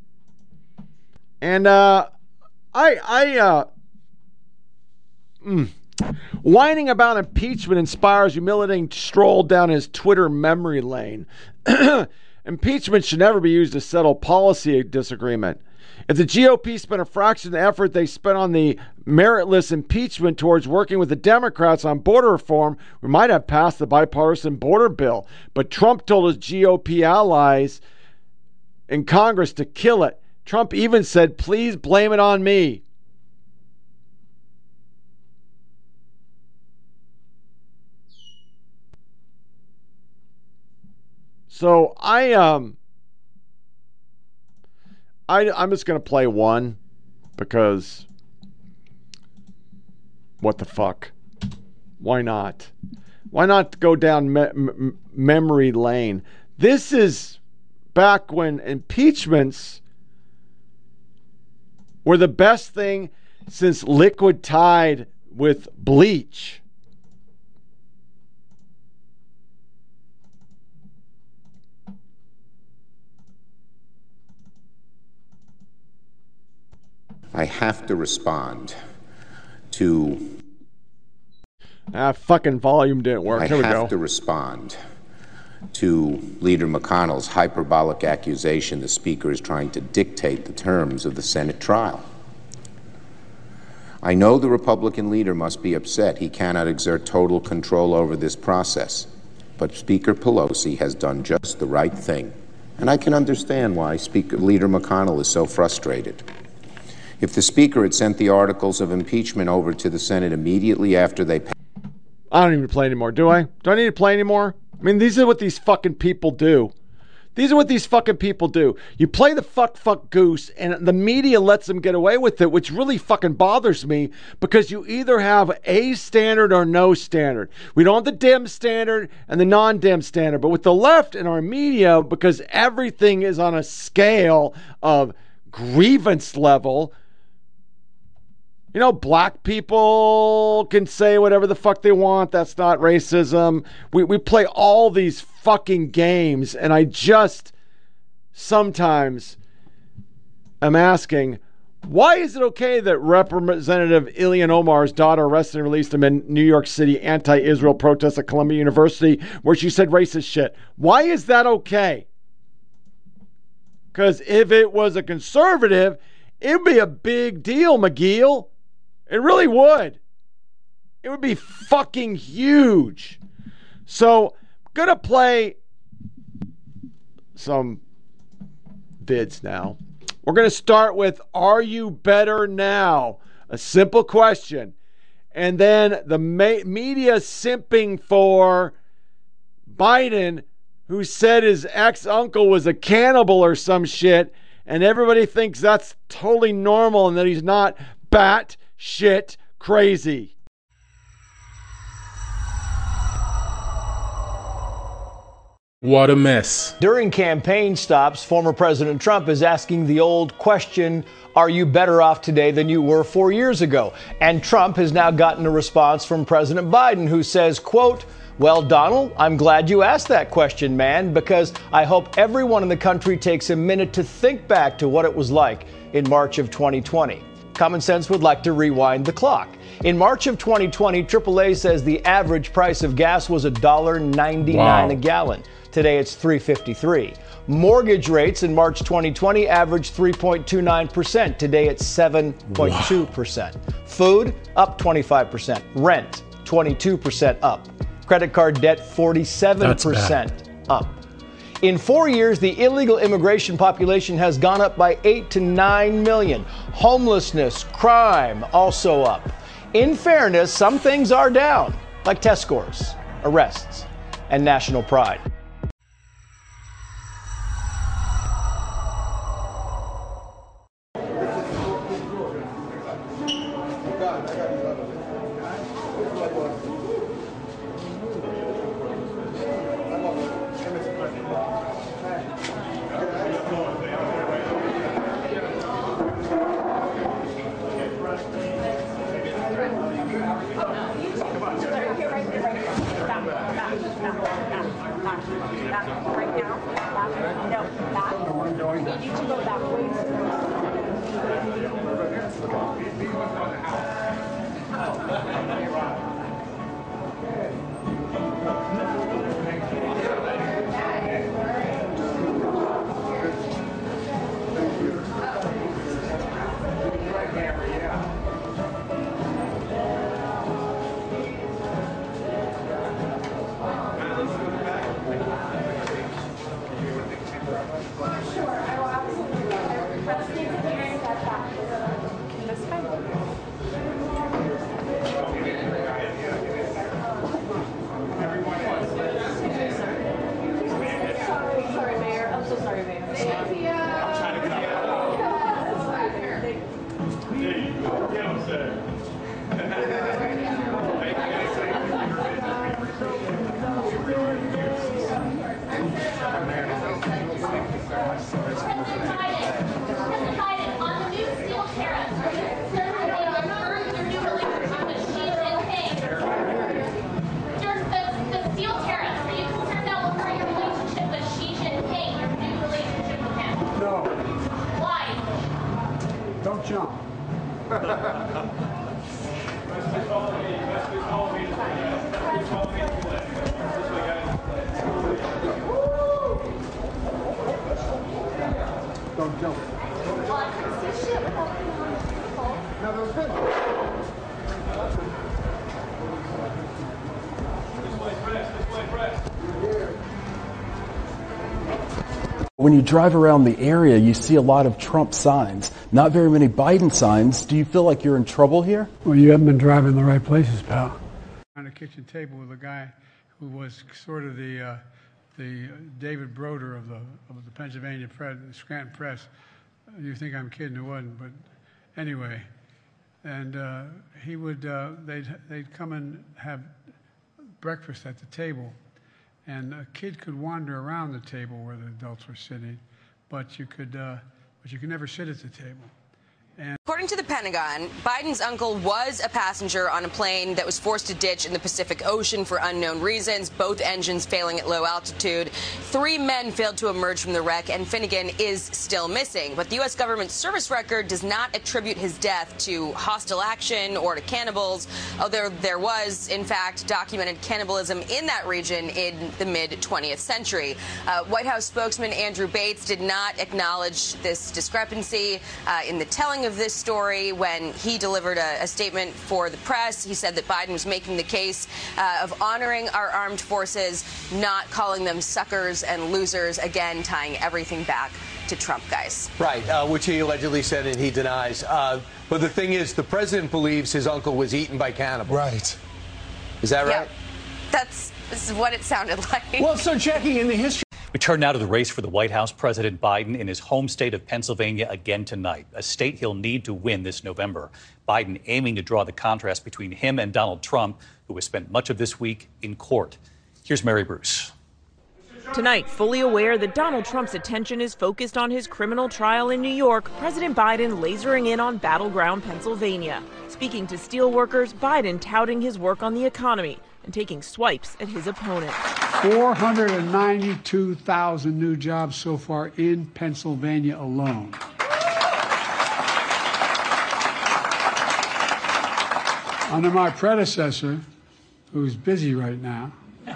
And uh, I, I, uh, mm, whining about impeachment inspires humiliating stroll down his Twitter memory lane. Impeachment should never be used to settle policy disagreement. If the G O P spent a fraction of the effort they spent on the meritless impeachment towards working with the Democrats on border reform, we might have passed the bipartisan border bill. But Trump told his G O P allies in Congress to kill it. Trump even said, please blame it on me. So I um I I'm just gonna play one because what the fuck? Why not? Why not go down me- m- memory lane? This is back when impeachments were the best thing since liquid Tide with bleach. I have to respond to... Ah, fucking volume didn't work. I Here we go. have to respond to Leader McConnell's hyperbolic accusation the Speaker is trying to dictate the terms of the Senate trial. I know the Republican leader must be upset. He cannot exert total control over this process. But Speaker Pelosi has done just the right thing. And I can understand why Speaker Leader McConnell is so frustrated. If the Speaker had sent the articles of impeachment over to the Senate immediately after they passed... I don't even play anymore, do I? Do I need to play anymore? I mean, these are what these fucking people do. These are what these fucking people do. You play the fuck, fuck goose, and the media lets them get away with it, which really fucking bothers me, because you either have a standard or no standard. We don't have the dim standard and the non-dim standard, but with the left and our media, because everything is on a scale of grievance level... You know, black people can say whatever the fuck they want. That's not racism. We we play all these fucking games, and I just sometimes am asking, why is it okay that Representative Ilhan Omar's daughter arrested and released him in New York City anti-Israel protests at Columbia University where she said racist shit? Why is that okay? Because if it was a conservative, it'd be a big deal, McGill. It really would. It would be fucking huge. So, I'm going to play some vids now. We're going to start with, are you better now? A simple question. And then the ma- media simping for Biden, who said his ex-uncle was a cannibal or some shit, and everybody thinks that's totally normal and that he's not bat shit crazy. What a mess. During campaign stops, former President Trump is asking the old question, are you better off today than you were four years ago? And Trump has now gotten a response from President Biden, who says, quote, well, Donald, I'm glad you asked that question, man, because I hope everyone in the country takes a minute to think back to what it was like in March of twenty twenty. Common Sense would like to rewind the clock. In March of twenty twenty, triple A says the average price of gas was one dollar ninety-nine wow. a gallon. Today it's three dollars and fifty-three cents. Mortgage rates in March twenty twenty averaged three point two nine percent. Today it's seven point two percent. Wow. Food up twenty-five percent. Rent twenty-two percent up. Credit card debt forty-seven percent up. In four years, the illegal immigration population has gone up by eight to nine million. Homelessness, crime also up. In fairness, some things are down, like test scores, arrests, and national pride. When you drive around the area, you see a lot of Trump signs, not very many Biden signs. Do you feel like you're in trouble here? Well, you haven't been driving the right places, pal. On a kitchen table with a guy who was sort of the uh, the David Broder of the of the Pennsylvania Press, the Scranton Press. You think I'm kidding? It wasn't, but anyway. And uh, he would uh, they'd they'd come and have breakfast at the table. And a kid could wander around the table where the adults were sitting, but you could, uh, but you could never sit at the table. And according to the Pentagon, Biden's uncle was a passenger on a plane that was forced to ditch in the Pacific Ocean for unknown reasons, both engines failing at low altitude. Three men failed to emerge from the wreck, and Finnegan is still missing. But the U S government service record does not attribute his death to hostile action or to cannibals, although there was, in fact, documented cannibalism in that region in the mid twentieth century. Uh, White House spokesman Andrew Bates did not acknowledge this discrepancy uh, in the telling of this story. When he delivered a, a statement for the press, he said that Biden was making the case uh, of honoring our armed forces, not calling them suckers and losers, again tying everything back to Trump, guys. Right, uh, which he allegedly said and he denies. Uh, but the thing is, the president believes his uncle was eaten by cannibals. Right. Is that right? Yeah, that's this is what it sounded like. Well, so checking in the history. We turn now to the race for the White House. President Biden in his home state of Pennsylvania again tonight, a state he'll need to win this November. Biden aiming to draw the contrast between him and Donald Trump, who has spent much of this week in court. Here's Mary Bruce. Tonight, fully aware that Donald Trump's attention is focused on his criminal trial in New York, President Biden lasering in on battleground Pennsylvania. Speaking to steelworkers, Biden touting his work on the economy and taking swipes at his opponent. four hundred ninety-two thousand new jobs so far in Pennsylvania alone. Under my predecessor, who's busy right now,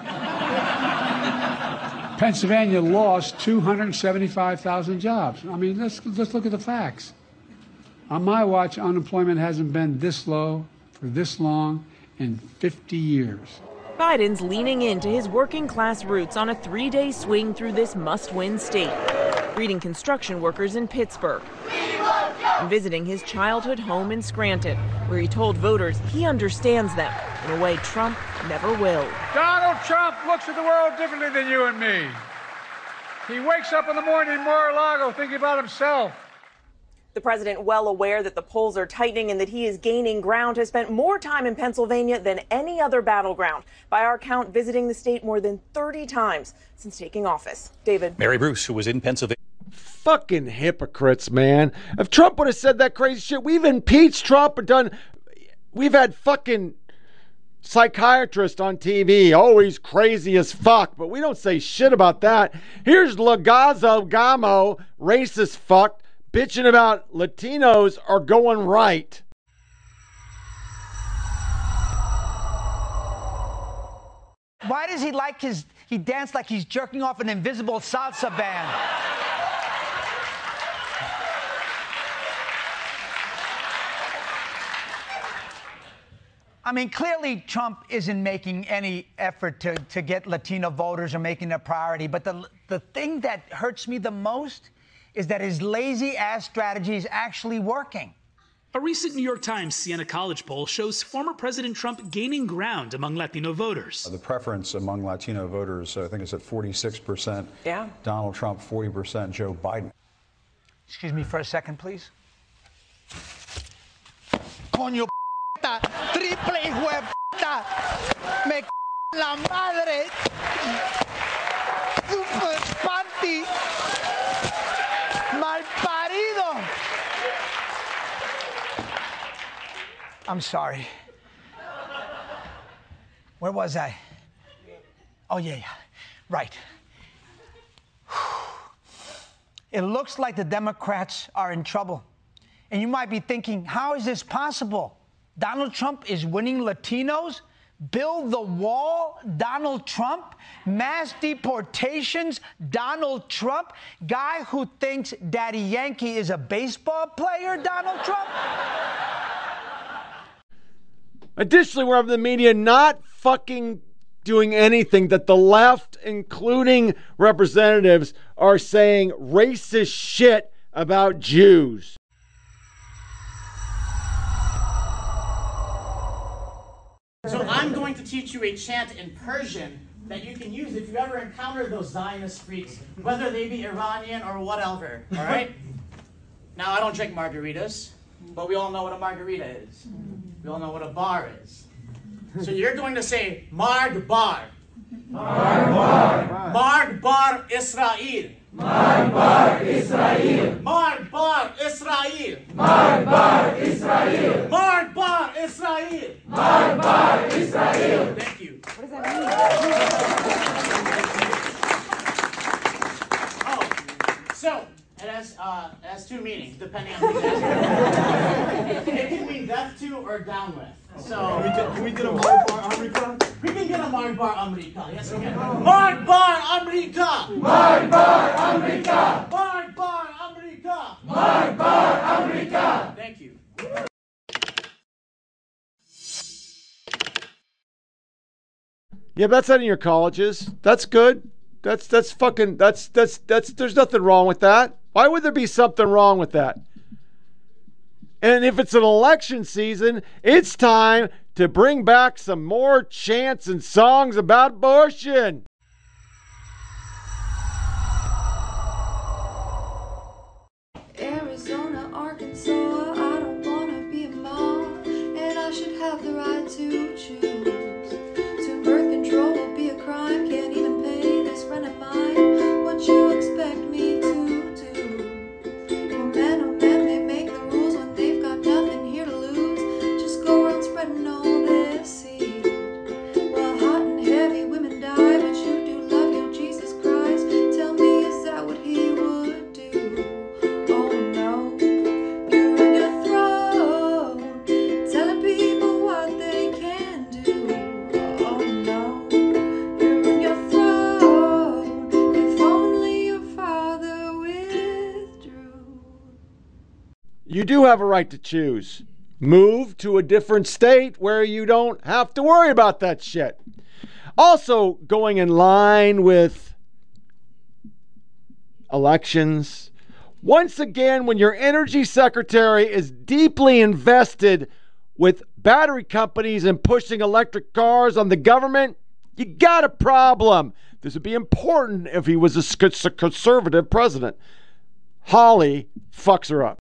Pennsylvania lost two hundred seventy-five thousand jobs. I mean, let's, let's look at the facts. On my watch, unemployment hasn't been this low for this long in fifty years. Biden's leaning into his working class roots on a three-day swing through this must-win state, greeting construction workers in Pittsburgh, and visiting his childhood home in Scranton, where he told voters he understands them in a way Trump never will. Donald Trump looks at the world differently than you and me. He wakes up in the morning in Mar-a-Lago thinking about himself. The president, well aware that the polls are tightening and that he is gaining ground, has spent more time in Pennsylvania than any other battleground. By our count, visiting the state more than thirty times since taking office. David. Mary Bruce, who was in Pennsylvania. Fucking hypocrites, man. If Trump would have said that crazy shit, we've impeached Trump and done. We've had fucking psychiatrist on T V. Oh, he's crazy as fuck, but we don't say shit about that. Here's Lagazo Gamo, racist fuck, bitching about Latinos are going right. Why does he like his, he danced like he's jerking off an invisible salsa band? I mean, clearly Trump isn't making any effort to, to get Latino voters or making it a priority. But the, the thing that hurts me the most is that his lazy-ass strategy is actually working. A recent New York Times Siena College poll shows former President Trump gaining ground among Latino voters. The preference among Latino voters, I think it's at forty-six percent. Yeah. Donald Trump, forty percent. Joe Biden. Excuse me for a second, please. Coño, triple hijo de puta, me la madre, super panty, mal parido. I'm sorry. Where was I? Oh, yeah, yeah. Right. It looks like the Democrats are in trouble. And you might be thinking, how is this possible? Donald Trump is winning Latinos? Build the wall, Donald Trump? Mass deportations, Donald Trump? Guy who thinks Daddy Yankee is a baseball player, Donald Trump? Additionally, we're having the media not fucking doing anything that the left, including representatives, are saying racist shit about Jews. So I'm going to teach you a chant in Persian that you can use if you ever encounter those Zionist freaks, whether they be Iranian or whatever, all right? Now, I don't drink margaritas, but we all know what a margarita is. We all know what a bar is. So you're going to say, Marg Bar. Marg Bar. Marg Bar Israel. Marg Bar Israel. Marg Bar Israel. Marg Bar Israel. Marg Bar Israel. Marg Bar Israel. Thank you. What does that mean? Oh, so it has uh, it has two meanings depending on who you ask. It can mean death to or down with. So can we get, can we get a Marg Bar America? We can get a Marg Bar America. Yes, we can. Marg Bar America. Marg Bar America. Marg Bar America. Marg Bar America. Thank you. Yeah, that's out in your colleges. That's good. That's that's fucking that's that's that's there's nothing wrong with that. Why would there be something wrong with that? And if it's an election season, it's time to bring back some more chants and songs about abortion. Arizona, Arkansas, I don't wanna be a mom, and I should have the right to choose. Soon birth control will be a crime, can't even pay this rent of mine. What you expect me to do? Well, man, oh man, they make the rules when they've got nothing here to lose. Just go around spreading all this seed. Well, hot and heavy women die, but you do love your Jesus Christ. Tell me, is that what he would do? Oh no, you're in your throne, telling people what they can do. Oh no, you're in your throne, if only your father withdrew. You do have a right to choose. Move to a different state where you don't have to worry about that shit. Also, going in line with elections. Once again, when your energy secretary is deeply invested with battery companies and pushing electric cars on the government, you got a problem. This would be important if he was a conservative president. Holly fucks her up.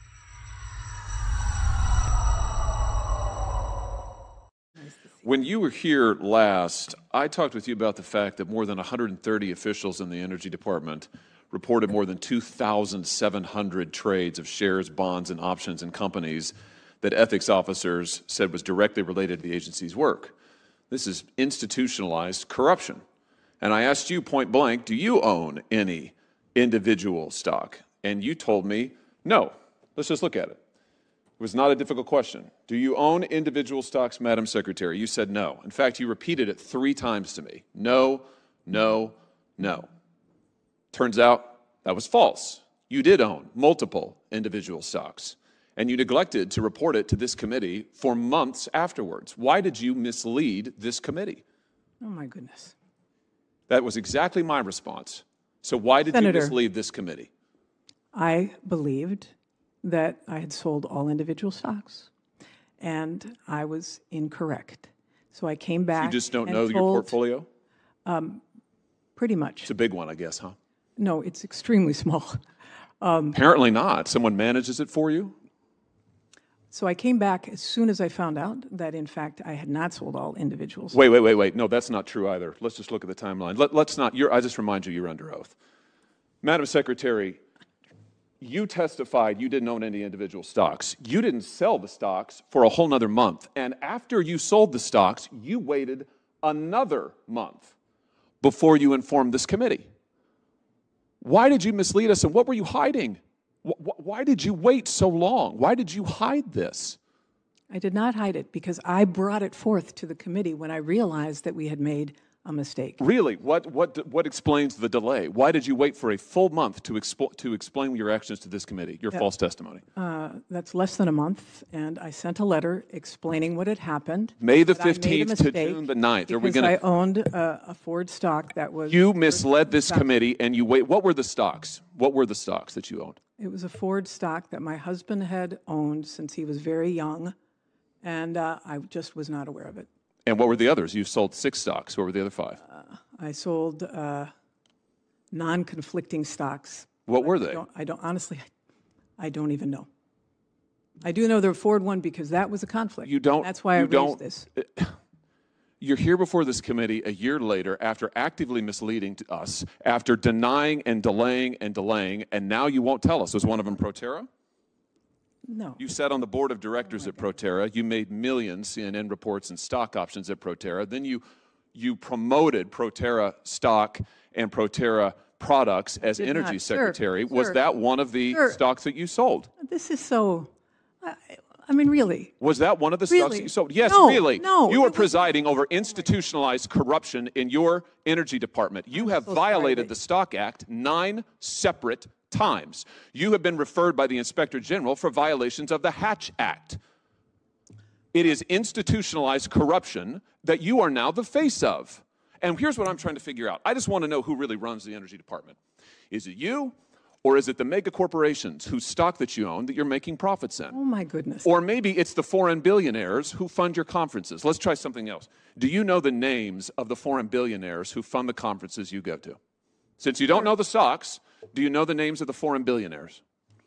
When you were here last, I talked with you about the fact that more than one hundred thirty officials in the Energy Department reported more than two thousand seven hundred trades of shares, bonds, and options in companies that ethics officers said was directly related to the agency's work. This is institutionalized corruption. And I asked you point blank, do you own any individual stock? And you told me, no. Let's just look at it. It was not a difficult question. Do you own individual stocks, Madam Secretary? You said no. In fact, you repeated it three times to me. No, no, no. Turns out that was false. You did own multiple individual stocks, and you neglected to report it to this committee for months afterwards. Why did you mislead this committee? Oh, my goodness. That was exactly my response. So why did Senator, you mislead this committee? I believed that I had sold all individual stocks, and I was incorrect. So I came back. You just don't and know told, your portfolio? Um, pretty much. It's a big one, I guess, huh? No, it's extremely small. Um, Apparently not. Someone manages it for you? So I came back as soon as I found out that, in fact, I had not sold all individuals. Wait, wait, wait, wait. No, that's not true either. Let's just look at the timeline. Let, let's not. You're, I just remind you, you're under oath. Madam Secretary, you testified you didn't own any individual stocks. You didn't sell the stocks for a whole nother month. And after you sold the stocks, you waited another month before you informed this committee. Why did you mislead us, and what were you hiding? Why did you wait so long? Why did you hide this? I did not hide it because I brought it forth to the committee when I realized that we had made a mistake. Really? What, what, what explains the delay? Why did you wait for a full month to, expo- to explain your actions to this committee, your That- false testimony? Uh, that's less than a month, and I sent a letter explaining what had happened. May the that I made a fifteenth to mistake June the ninth. Are we because going I to? owned a, a Ford stock that was. You misled this committee, and you wait. What were the stocks? What were the stocks that you owned? It was a Ford stock that my husband had owned since he was very young, and uh, I just was not aware of it. And what were the others? You sold six stocks. What were the other five? Uh, I sold uh, non-conflicting stocks. What were I they? don't, I don't honestly. I don't even know. I do know the Ford one because that was a conflict. You don't. That's why I you raised don't, this. You're here before this committee a year later after actively misleading to us, after denying and delaying and delaying, and now you won't tell us. Was one of them Proterra? No. You sat on the board of directors at Proterra. You made millions, C N N reports, and stock options at Proterra. Then you, you promoted Proterra stock and Proterra products as did energy not. Sir, secretary. Was sir, that one of the sir. stocks that you sold? This is so. I, I mean, really. Was that one of the Really? stocks that you sold? Yes, No, really. no, You it are was- presiding over institutionalized corruption in your energy department. You have so sorry violated that- the Stock Act nine separate times. You have been referred by the Inspector General for violations of the Hatch Act. It is institutionalized corruption that you are now the face of. And here's what I'm trying to figure out. I just want to know who really runs the Energy Department. Is it you, or is it the mega corporations whose stock that you own that you're making profits in? Oh, my goodness. Or maybe it's the foreign billionaires who fund your conferences. Let's try something else. Do you know the names of the foreign billionaires who fund the conferences you go to? Since you don't know the stocks, do you know the names of the foreign billionaires?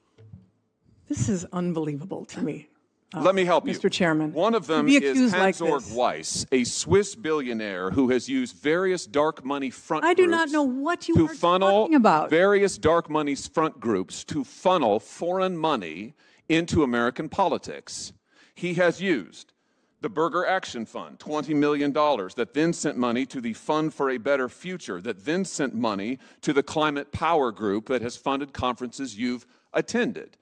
This is unbelievable to me. Uh, Let me help you. Mister Chairman. One of them is Hans-Georg like Weiss, a Swiss billionaire who has used various dark money front I do groups not know what you to are funnel talking about. various dark money front groups to funnel foreign money into American politics. He has used the Burger Action Fund, twenty million dollars, that then sent money to the Fund for a Better Future, that then sent money to the Climate Power Group that has funded conferences you've attended.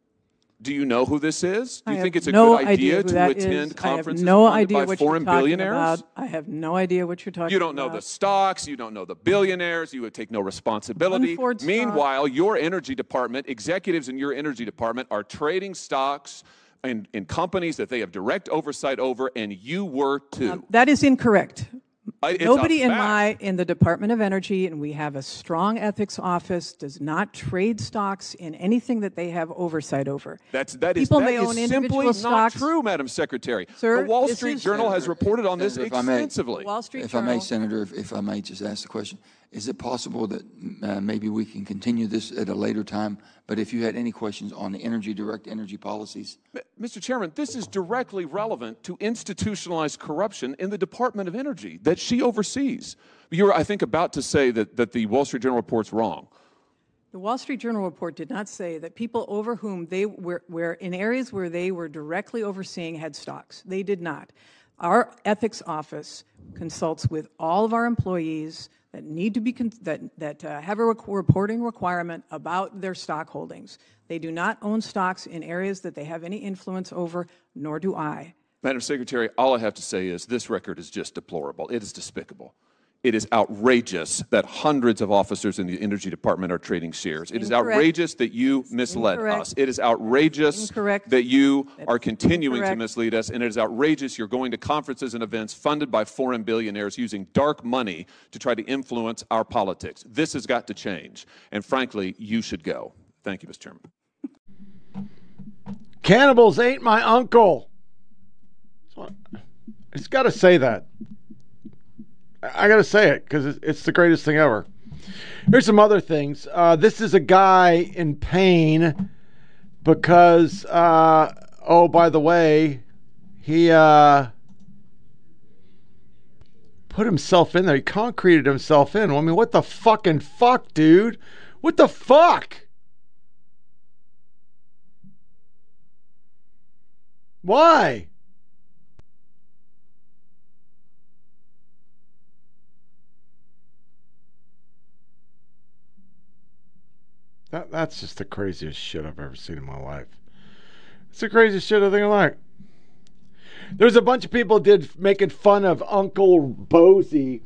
Do you know who this is? Do you I think have it's a no good idea idea who to that attend is. conferences I have no funded idea by what foreign you're talking billionaires? about. I have no idea what you're talking You don't know about. the stocks. You don't know the billionaires. You would take no responsibility. One Ford Meanwhile, your energy department, executives in your energy department are trading stocks in, in companies that they have direct oversight over, and you were too. Um, that is incorrect. I- it's a Nobody in fact. my in the Department of Energy, and we have a strong ethics office, does not trade stocks in anything that they have oversight over. That's, that is, People that may is own simply individual not stocks. true, Madam Secretary. Sir, the Wall this Street is- Journal has reported on this Senator, if I may- extensively. Wall Street If I may, Journal. Senator, if, if I may just ask the question, is it possible that uh, maybe we can continue this at a later time? But if you had any questions on the energy, direct energy policies. Mister Chairman, this is directly relevant to institutionalized corruption in the Department of Energy that she oversees. You're, I think, about to say that, that the Wall Street Journal report's wrong. The Wall Street Journal report did not say that people over whom they were, were in areas where they were directly overseeing had stocks. They did not. Our ethics office consults with all of our employees that need to be con- that that uh, have a rec- reporting requirement about their stock holdings. They do not own stocks in areas that they have any influence over, nor do I. Madam Secretary, all I have to say is this record is just deplorable. It is despicable. It is outrageous that hundreds of officers in the Energy Department are trading shares. It is Incorrect. outrageous that you misled Incorrect. us. It is outrageous Incorrect. that you That's are continuing incorrect. to mislead us, and it is outrageous you're going to conferences and events funded by foreign billionaires using dark money to try to influence our politics. This has got to change, and frankly, you should go. Thank you, Mister Chairman. Cannibals ate my uncle. I just got to say that. I got to say it because it's the greatest thing ever. Here's some other things. Uh, this is a guy in pain because, uh, oh, by the way, he uh, put himself in there. He concreted himself in. I mean, what the fucking fuck, dude? What the fuck? Why? That, that's just the craziest shit I've ever seen in my life. It's the craziest shit I think I like. There's a bunch of people did making fun of Uncle Bozy.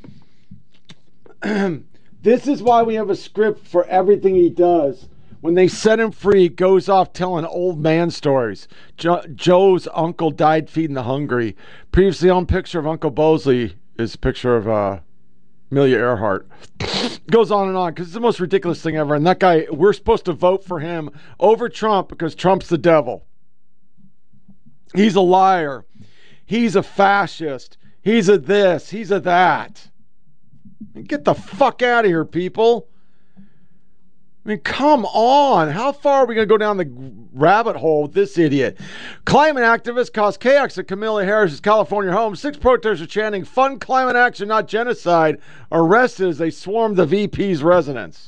This is why we have a script for everything he does. When they set him free, he goes off telling old man stories. Jo- Joe's uncle died feeding the hungry. Previously on picture of Uncle Bosley is a picture of uh, Amelia Earhart. Goes on and on because it's the most ridiculous thing ever. And that guy, we're supposed to vote for him over Trump because Trump's the devil. He's a liar. He's a fascist. He's a this. He's a that. Get the fuck out of here, people. I mean, come on. How far are we going to go down the rabbit hole with this idiot? Climate activists caused chaos at Kamala Harris's California home. Six protesters chanting, "Fund climate action, not genocide," arrested as they swarmed the V P's residence.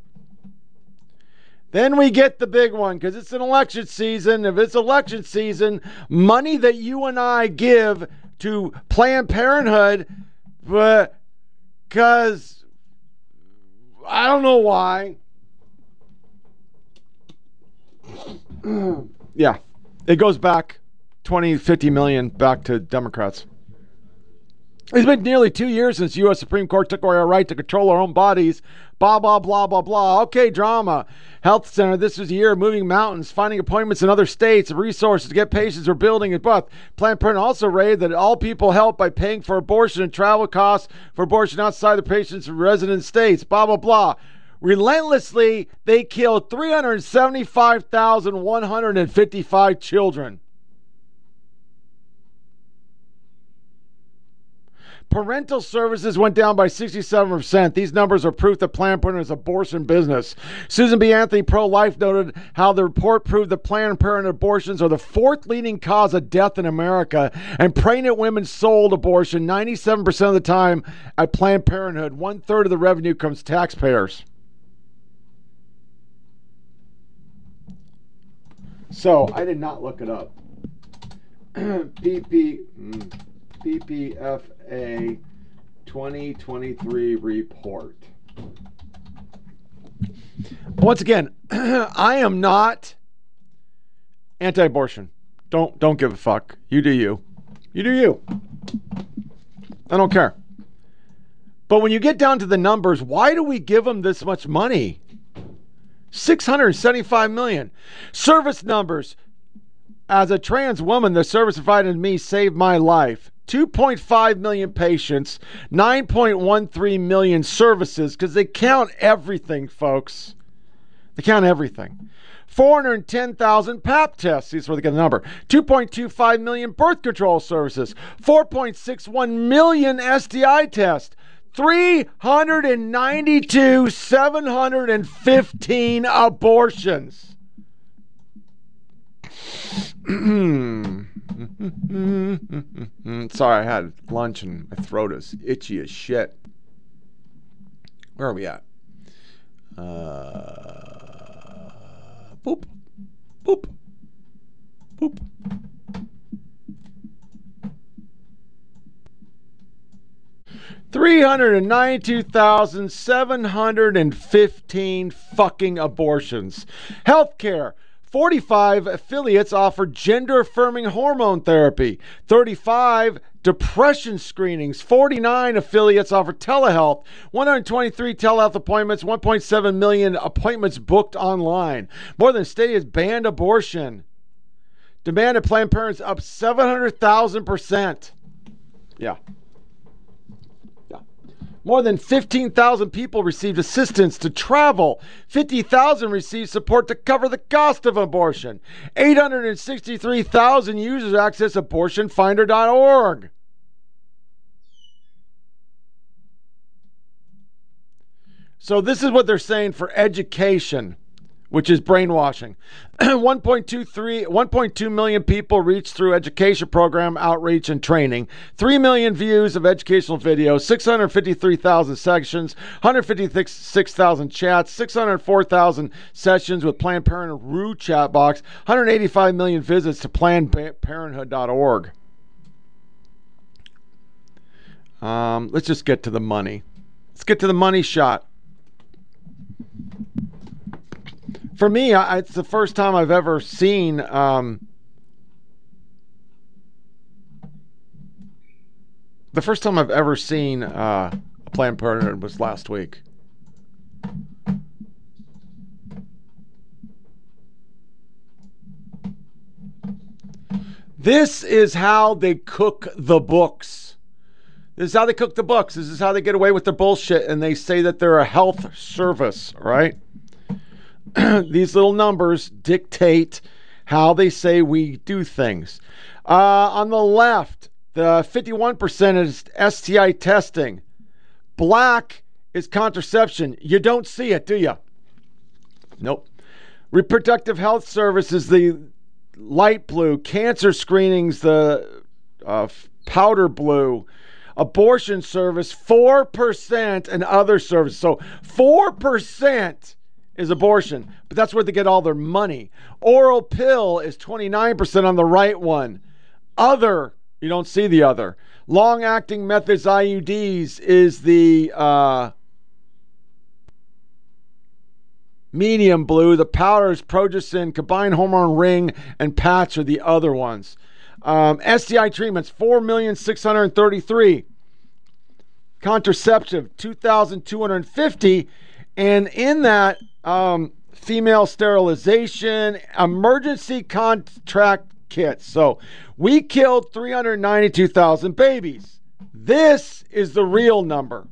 Then we get the big one, because it's an election season. If it's election season, money that you and I give to Planned Parenthood, because I don't know why. Yeah, it goes back twenty, fifty million back to Democrats. It's been nearly two years since the U S Supreme Court took away our right to control our own bodies. Blah, blah, blah, blah, blah. Okay, drama. Health Center, this was a year of moving mountains, finding appointments in other states, resources to get patients we're building at Buff. Planned Parenthood also rated that all people help by paying for abortion and travel costs for abortion outside the patient's resident states. Blah, blah, blah. Relentlessly, they killed three hundred seventy-five thousand one hundred fifty-five children. Parental services went down by sixty-seven percent. These numbers are proof that Planned Parenthood is abortion business. Susan B. Anthony, pro-life, noted how the report proved that Planned Parenthood abortions are the fourth leading cause of death in America, and pregnant women sold abortion ninety-seven percent of the time at Planned Parenthood. One-third of the revenue comes to taxpayers. So, I did not look it up. P P... Mm. P P F A twenty twenty-three report. Once again, I am not anti-abortion. Don't don't give a fuck. You do you. You do you. I don't care. But when you get down to the numbers, why do we give them this much money? six hundred seventy-five million dollars. Service numbers. As a trans woman, the service provided to me saved my life. two point five million patients, nine point one three million services, because they count everything, folks. They count everything. four hundred ten thousand pap tests, this is where they get the number. two point two five million birth control services. four point six one million S T I tests. three hundred ninety-two thousand seven hundred fifteen abortions. Sorry, I had lunch and my throat is itchy as shit. Where are we at? Uh, boop. Boop. Boop. three hundred ninety-two thousand seven hundred fifteen fucking abortions. Healthcare. forty-five affiliates offer gender-affirming hormone therapy. thirty-five depression screenings. forty-nine affiliates offer telehealth. one hundred twenty-three telehealth appointments. one point seven million appointments booked online. More than a state has banned abortion. Demand at Planned Parenthood up seven hundred thousand percent. Yeah. More than fifteen thousand people received assistance to travel. fifty thousand received support to cover the cost of abortion. eight hundred sixty-three thousand users access abortion finder dot org. So this is what they're saying for education, which is brainwashing. one point two three, one point two million people reached through education program outreach and training. three million views of educational videos, six hundred fifty-three thousand sections, one hundred fifty-six thousand chats, six hundred four thousand sessions with Planned Parenthood R U chat box, one hundred eighty-five million visits to planned parenthood dot org. Um, let's just get to the money. Let's get to the money shot. For me, I, it's the first time I've ever seen um, the first time I've ever seen uh, Planned Parenthood was last week. This is how they cook the books. This is how they cook the books. This is how they get away with their bullshit, and they say that they're a health service, right? These little numbers dictate how they say we do things. Uh, on the left, the fifty-one percent is S T I testing. Black is contraception. You don't see it, do you? Nope. Reproductive health services, the light blue. Cancer screenings, the uh, powder blue. Abortion service, four percent, and other services. So four percent is abortion, but that's where they get all their money. Oral pill is twenty-nine percent on the right one. Other, you don't see the other. Long-acting methods I U Ds is the uh, medium blue. The powder is progestin, combined hormone ring, and patch are the other ones. Um, S T I treatments, four million six hundred thirty-three. contraceptive, two thousand two hundred fifty. And in that, um, female sterilization, emergency contract kits. So we killed three hundred ninety-two thousand babies. This is the real number.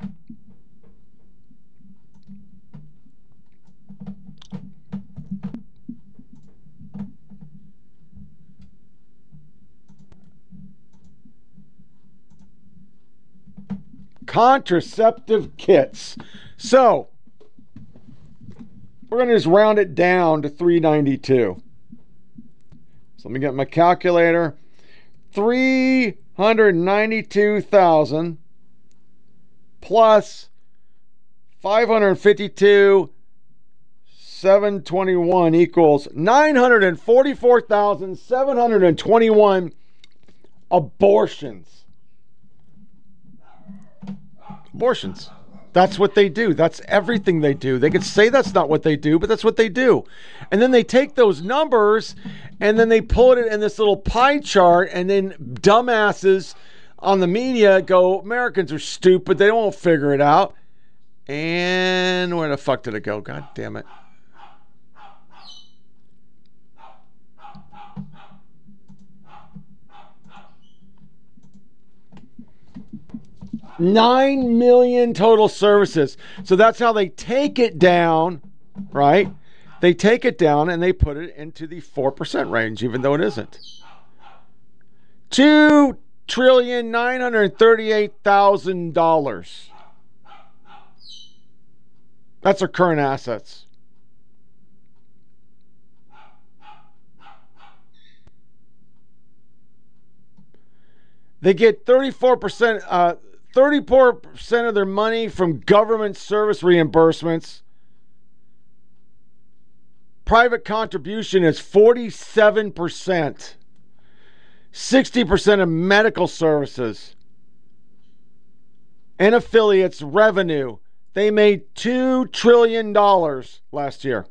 Contraceptive kits. So we're going to just round it down to three ninety-two. So let me get my calculator. three hundred ninety-two thousand plus five hundred fifty-two, seven twenty-one equals nine hundred forty-four thousand seven hundred twenty-one abortions. Abortions. That's what they do. That's everything they do. They could say that's not what they do, but that's what they do. And then they take those numbers and then they put it in this little pie chart, and then dumbasses on the media go, Americans are stupid. They won't figure it out. And where the fuck did it go? God damn it. Nine million total services. So that's how they take it down, right? They take it down and they put it into the four percent range, even though it isn't. Two trillion nine hundred thirty-eight thousand dollars. That's our current assets. They get thirty-four percent, uh, thirty-four percent of their money from government service reimbursements. Private contribution is forty-seven percent. sixty percent of medical services. And affiliates revenue. They made two trillion dollars last year.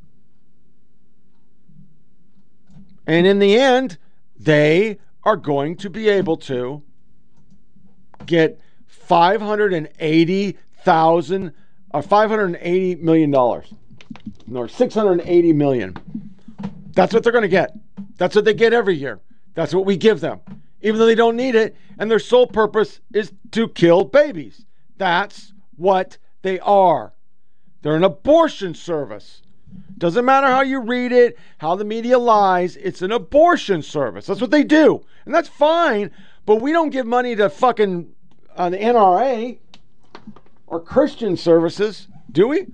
And in the end, they are going to be able to get five hundred eighty thousand or five hundred eighty million dollars. No, six hundred eighty million. That's what they're going to get. That's what they get every year. That's what we give them, even though they don't need it, and their sole purpose is to kill babies. That's what they are. They're an abortion service. Doesn't matter how you read it, how the media lies, it's an abortion service. That's what they do. And that's fine, but we don't give money to fucking uh, the N R A or Christian services, do we?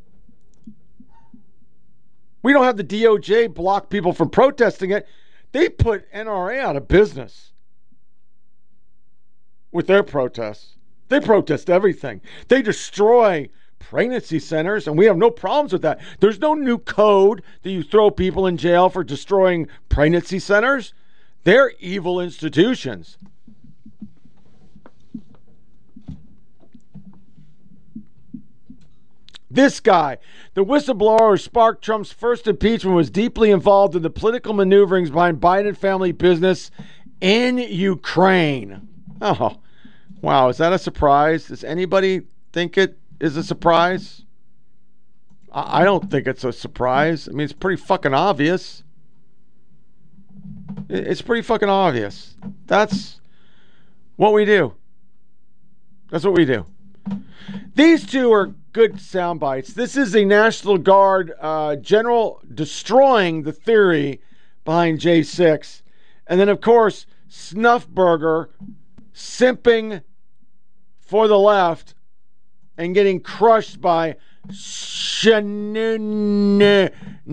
We don't have the D O J block people from protesting it. They put N R A out of business with their protests. They protest everything. They destroy pregnancy centers, and we have no problems with that. There's no new code that you throw people in jail for destroying pregnancy centers. They're evil institutions. This guy, the whistleblower who sparked Trump's first impeachment, was deeply involved in the political maneuverings behind Biden family business in Ukraine. Oh, wow. Is that a surprise? Does anybody think it is a surprise? I don't think it's a surprise. I mean, it's pretty fucking obvious. It's pretty fucking obvious. That's what we do. That's what we do. These two are good sound bites. This is a National Guard uh, general destroying the theory behind J six. And then, of course, Snuffburger simping for the left and getting crushed by Shanana.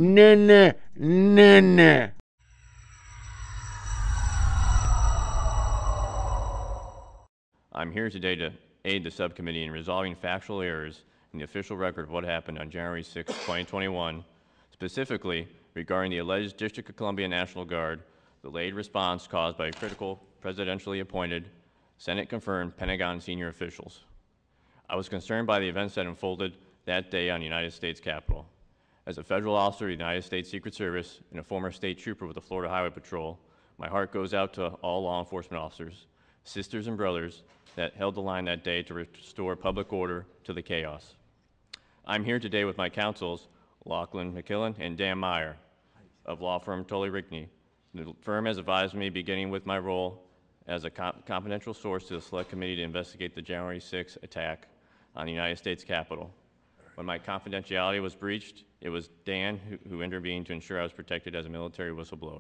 I'm here today to aid the subcommittee in resolving factual errors in the official record of what happened on January sixth, twenty twenty-one, specifically regarding the alleged District of Columbia National Guard, the delayed response caused by critical presidentially appointed, Senate-confirmed Pentagon senior officials. I was concerned by the events that unfolded that day on the United States Capitol. As a federal officer of the United States Secret Service and a former state trooper with the Florida Highway Patrol, my heart goes out to all law enforcement officers, sisters and brothers that held the line that day to restore public order to the chaos. I'm here today with my counsels, Lachlan McKillen and Dan Meyer of law firm Tully Rigney. The firm has advised me, beginning with my role as a co- confidential source to the Select Committee to investigate the January sixth attack on the United States Capitol. When my confidentiality was breached, it was Dan who, who intervened to ensure I was protected as a military whistleblower.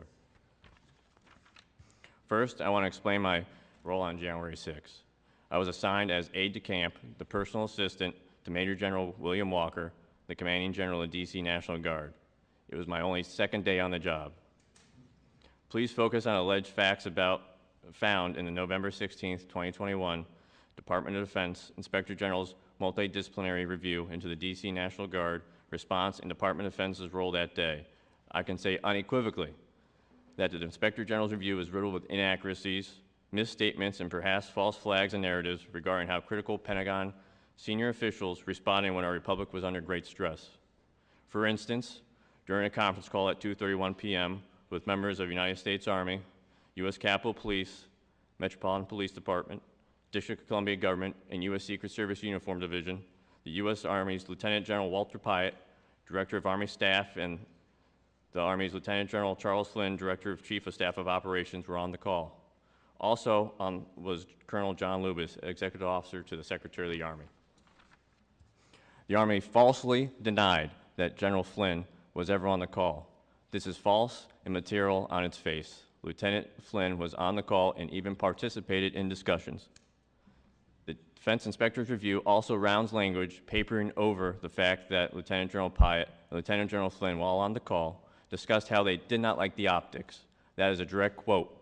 First, I want to explain my role on January sixth. I was assigned as aide-de-camp, the personal assistant to Major General William Walker, the commanding general of the D C National Guard. It was my only second day on the job. Please focus on alleged facts about found in the November sixteenth, twenty twenty-one Department of Defense Inspector General's multidisciplinary review into the D C National Guard response and Department of Defense's role that day. I can say unequivocally that the Inspector General's review is riddled with inaccuracies, misstatements, and perhaps false flags and narratives regarding how critical Pentagon senior officials responded when our republic was under great stress. For instance, during a conference call at two thirty-one p m with members of United States Army, U S Capitol Police, Metropolitan Police Department, District of Columbia Government, and U S Secret Service Uniform Division, the U S Army's Lieutenant General Walter Pyatt, Director of Army Staff, and the Army's Lieutenant General Charles Flynn, Director of Chief of Staff of Operations, were on the call. Also on was Colonel John Lubis, Executive Officer to the Secretary of the Army. The Army falsely denied that General Flynn was ever on the call. This is false and material on its face. Lieutenant Flynn was on the call and even participated in discussions. The Defense Inspector's review also rounds language, papering over the fact that Lieutenant General Pyatt and Lieutenant General Flynn, while on the call, discussed how they did not like the optics. That is a direct quote.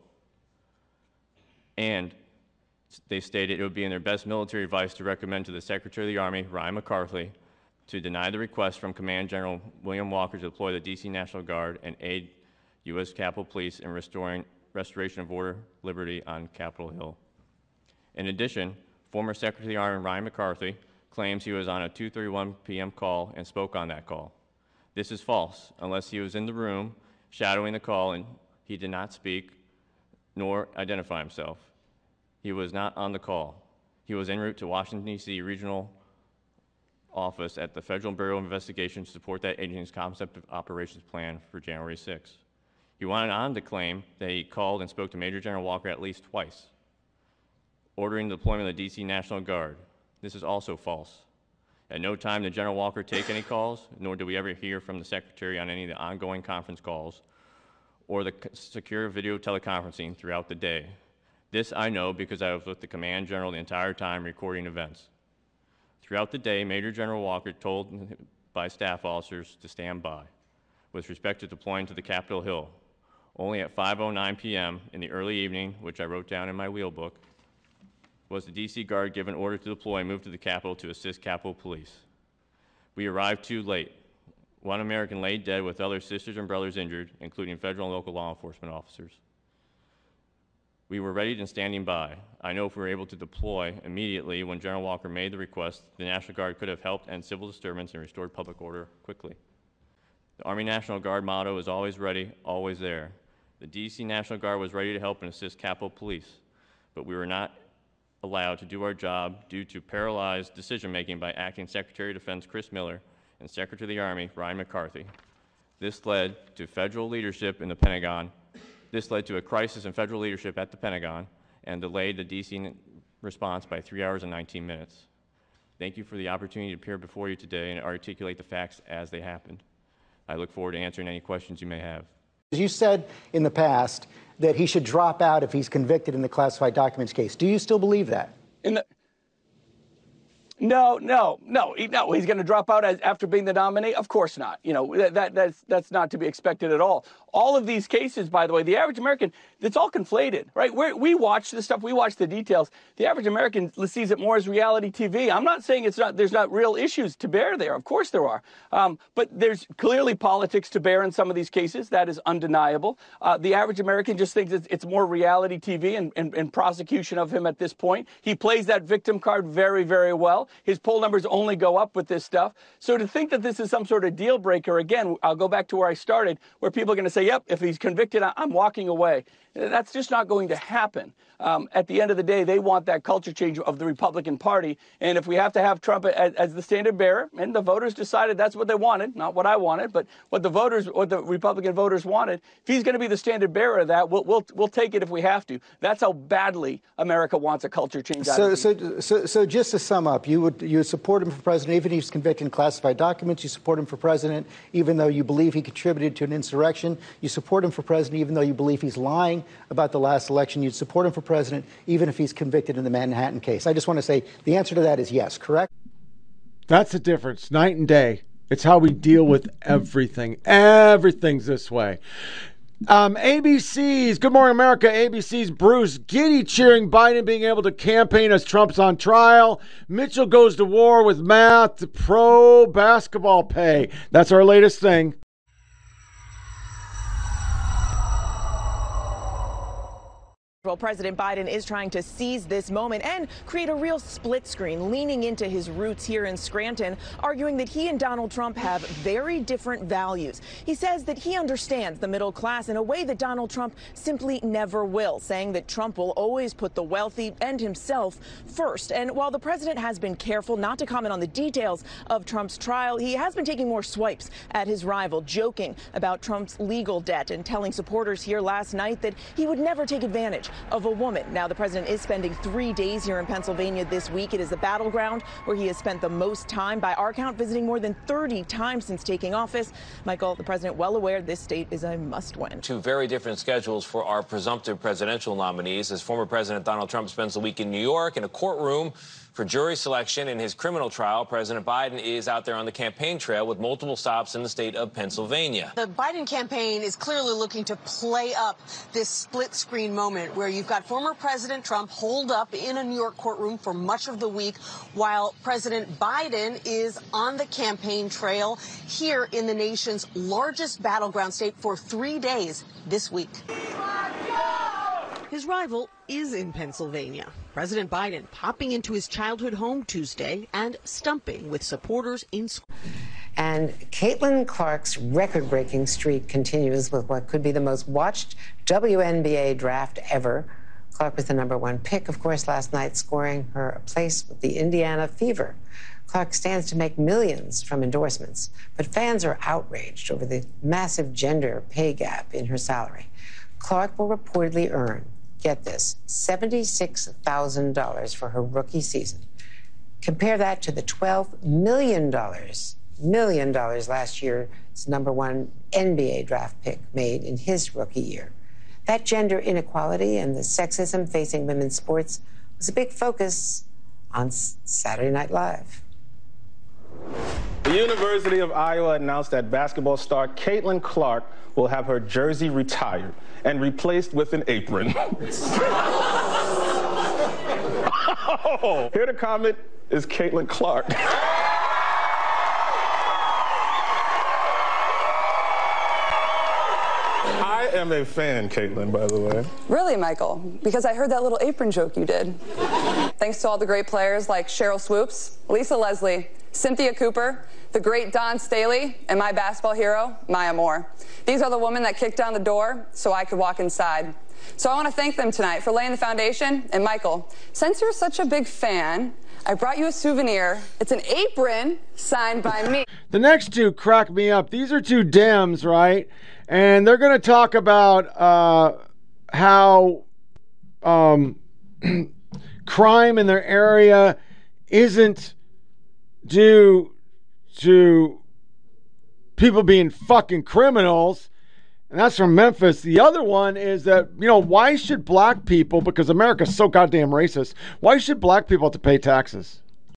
And they stated it would be in their best military advice to recommend to the Secretary of the Army, Ryan McCarthy, to deny the request from Command General William Walker to deploy the D C National Guard and aid U S Capitol Police in restoring restoration of order, liberty on Capitol Hill. In addition, former Secretary of the Army Ryan McCarthy claims he was on a two thirty-one p m call and spoke on that call. This is false, unless he was in the room shadowing the call and he did not speak nor identify himself. He was not on the call. He was en route to Washington, D C Regional Office at the Federal Bureau of Investigation to support that agency's concept of operations plan for January sixth. He went on to claim that he called and spoke to Major General Walker at least twice, ordering the deployment of the D C National Guard. This is also false. At no time did General Walker take any calls, nor did we ever hear from the Secretary on any of the ongoing conference calls or the secure video teleconferencing throughout the day. This I know because I was with the Command General the entire time recording events. Throughout the day, Major General Walker told by staff officers to stand by with respect to deploying to the Capitol Hill. Only at five oh nine p m in the early evening, which I wrote down in my wheel book, was the D C Guard given order to deploy and move to the Capitol to assist Capitol Police. We arrived too late. One American lay dead with other sisters and brothers injured, including federal and local law enforcement officers. We were ready and standing by. I know if we were able to deploy immediately when General Walker made the request, the National Guard could have helped end civil disturbance and restored public order quickly. The Army National Guard motto is always ready, always there. The D C National Guard was ready to help and assist Capitol Police, but we were not allowed to do our job due to paralyzed decision-making by Acting Secretary of Defense Chris Miller and Secretary of the Army Ryan McCarthy. This led to federal leadership in the Pentagon. This led to a crisis in federal leadership at the Pentagon and delayed the D C response by three hours and nineteen minutes. Thank you for the opportunity to appear before you today and articulate the facts as they happened. I look forward to answering any questions you may have. You said in the past that he should drop out if he's convicted in the classified documents case. Do you still believe that? In the No, no, no, he, no. He's going to drop out as, after being the nominee? Of course not. You know, that, that that's that's not to be expected at all. All of these cases, by the way, the average American, it's all conflated, right? We're, we watch this stuff. We watch the details. The average American sees it more as reality T V. I'm not saying it's not. There's not real issues to bear there. Of course there are. Um, but there's clearly politics to bear in some of these cases. That is undeniable. Uh, the average American just thinks it's, it's more reality T V and, and, and prosecution of him at this point. He plays that victim card very, very well. His poll numbers only go up with this stuff. So to think that this is some sort of deal breaker, again, I'll go back to where I started, where people are going to say, yep, if he's convicted, I'm walking away. That's just not going to happen. Um, at the end of the day, they want that culture change of the Republican Party. And if we have to have Trump as, as the standard bearer, and the voters decided that's what they wanted, not what I wanted, but what the voters, what the Republican voters wanted, if he's going to be the standard bearer of that, we'll, we'll, we'll take it if we have to. That's how badly America wants a culture change. Out So, of so, so, so just to sum up, you would you would support him for president even if he's convicted in classified documents. You support him for president even though you believe he contributed to an insurrection. You support him for president even though you believe he's lying about the last election. You'd support him for president even if he's convicted in the Manhattan case. I just want to say the answer to that is yes, correct? That's the difference, night and day. It's how we deal with everything. Everything's this way. Um, A B C's Good Morning America, A B C's Bruce Giddy cheering Biden being able to campaign as Trump's on trial. Mitchell goes to war with math, pro basketball pay. That's our latest thing. Well, President Biden is trying to seize this moment and create a real split screen, leaning into his roots here in Scranton, arguing that he and Donald Trump have very different values. He says that he understands the middle class in a way that Donald Trump simply never will, saying that Trump will always put the wealthy and himself first. And while the president has been careful not to comment on the details of Trump's trial, he has been taking more swipes at his rival, joking about Trump's legal debt and telling supporters here last night that he would never take advantage of a woman. Now, the president is spending three days here in Pennsylvania this week. It is the battleground where he has spent the most time, by our count, visiting more than thirty times since taking office. Michael, the president well aware this state is a must-win. Two very different schedules for our presumptive presidential nominees, as former President Donald Trump spends the week in New York in a courtroom for jury selection in his criminal trial. President Biden is out there on the campaign trail with multiple stops in the state of Pennsylvania. The Biden campaign is clearly looking to play up this split screen moment where you've got former President Trump holed up in a New York courtroom for much of the week, while President Biden is on the campaign trail here in the nation's largest battleground state for three days this week. His rival is in Pennsylvania. President Biden popping into his childhood home Tuesday and stumping with supporters in school. And Caitlin Clark's record-breaking streak continues with what could be the most watched W N B A draft ever. Clark was the number one pick, of course, last night, scoring her a place with the Indiana Fever. Clark stands to make millions from endorsements, but fans are outraged over the massive gender pay gap in her salary. Clark will reportedly earn, get this, seventy-six thousand dollars for her rookie season. Compare that to the twelve million dollars, million dollars last year's number one N B A draft pick made in his rookie year. That gender inequality and the sexism facing women's sports was a big focus on Saturday Night Live. The University of Iowa announced that basketball star Caitlin Clark will have her jersey retired and replaced with an apron. Oh, here to comment is Caitlin Clark. I am a fan, Caitlin, by the way. Really, Michael? Because I heard that little apron joke you did. Thanks to all the great players like Cheryl Swoops, Lisa Leslie, Cynthia Cooper, the great Don Staley, and my basketball hero, Maya Moore. These are the women that kicked down the door so I could walk inside. So I want to thank them tonight for laying the foundation. And Michael, since you're such a big fan, I brought you a souvenir. It's an apron signed by me. The next two crack me up. These are two Dems, right? And they're going to talk about uh, how um, crime in their area isn't due to people being fucking criminals. And that's from Memphis. The other one is that, you know, why should black people, because America's so goddamn racist, why should black people have to pay taxes?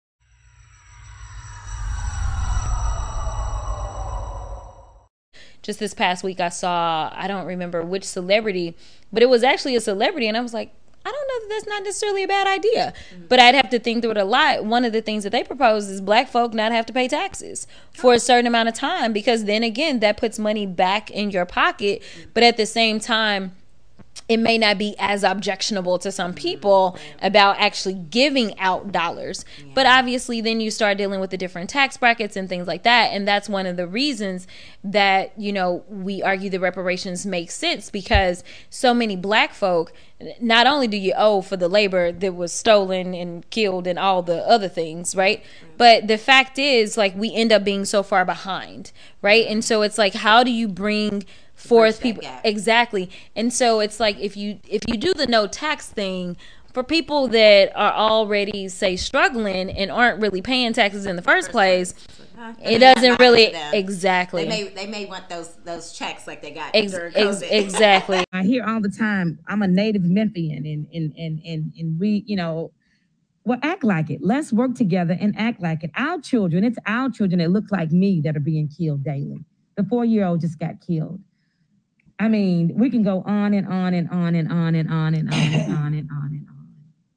Just this past week, I saw, I don't remember which celebrity, but it was actually a celebrity. And I was like, I don't know that that's not necessarily a bad idea. Mm-hmm. But I'd have to think through it a lot. One of the things that they propose is black folk not have to pay taxes for a certain amount of time, because then again, that puts money back in your pocket. But at the same time, it may not be as objectionable to some people about actually giving out dollars. Yeah. But obviously then you start dealing with the different tax brackets and things like that. And that's one of the reasons that, you know, we argue the reparations make sense, because so many black folk, not only do you owe for the labor that was stolen and killed and all the other things, right? But the fact is, like, we end up being so far behind, right? And so it's like, how do you bring forth people? Exactly. And so it's like, if you if you do the no tax thing for people that are already, say, struggling and aren't really paying taxes in the first place, it doesn't really exactly. They may they may want those those checks like they got ex, during ex, COVID. Exactly. I hear all the time, I'm a native Memphian, and and and and and we, you know, well, act like it. Let's work together and act like it. Our children, it's our children that look like me that are being killed daily. The four-year-old just got killed. I mean, we can go on and on and on and on and on and on and on and on and on.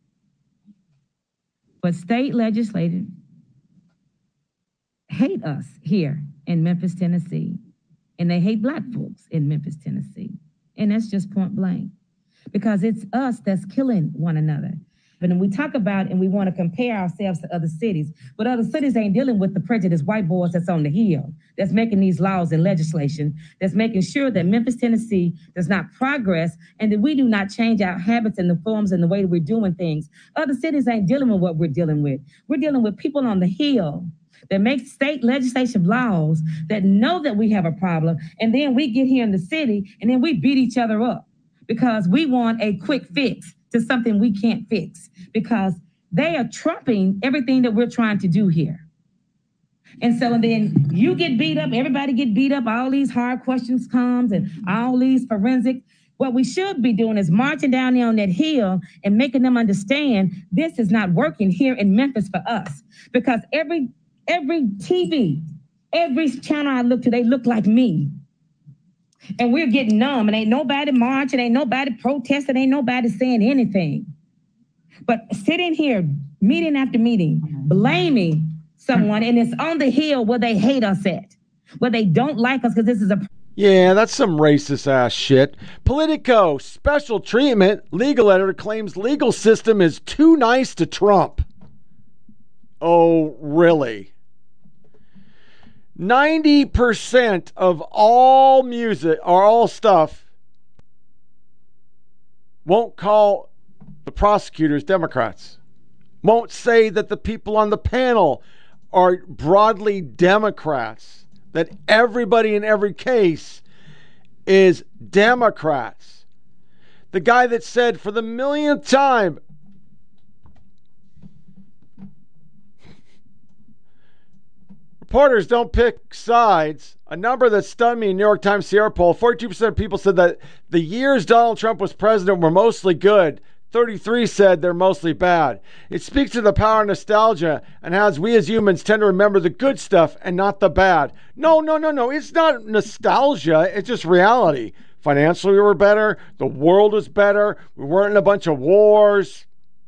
But state legislators hate us here in Memphis, Tennessee, and they hate black folks in Memphis, Tennessee. And that's just point blank, because it's us that's killing one another. But when we talk about and we want to compare ourselves to other cities, but other cities ain't dealing with the prejudiced white boys that's on the hill, that's making these laws and legislation, that's making sure that Memphis, Tennessee does not progress and that we do not change our habits and the forms and the way that we're doing things. Other cities ain't dealing with what we're dealing with. We're dealing with people on the hill that make state legislative laws that know that we have a problem, and then we get here in the city and then we beat each other up because we want a quick fix to something we can't fix, because they are trumping everything that we're trying to do here. And so and then you get beat up, everybody get beat up, all these hard questions comes and all these forensic. What we should be doing is marching down there on that hill and making them understand this is not working here in Memphis for us. Because every every T V, every channel I look to, they look like me. And we're getting numb, and ain't nobody marching, ain't nobody protesting, ain't nobody saying anything. But sitting here, meeting after meeting, blaming someone, and it's on the hill where they hate us at, where they don't like us because this is a... Yeah, that's some racist ass shit. Politico, special treatment. Legal editor claims legal system is too nice to Trump. Oh, really? ninety percent of all music or all stuff won't call the prosecutors Democrats. Won't say that the people on the panel are broadly Democrats. That everybody in every case is Democrats. The guy that said for the millionth time, reporters don't pick sides. A number that stunned me in New York Times Sierra poll, forty-two percent of people said that the years Donald Trump was president were mostly good. thirty-three said they're mostly bad. It speaks to the power of nostalgia and how we as humans tend to remember the good stuff and not the bad. No, no, no, no. It's not nostalgia. It's just reality. Financially, we were better. The world was better. We weren't in a bunch of wars.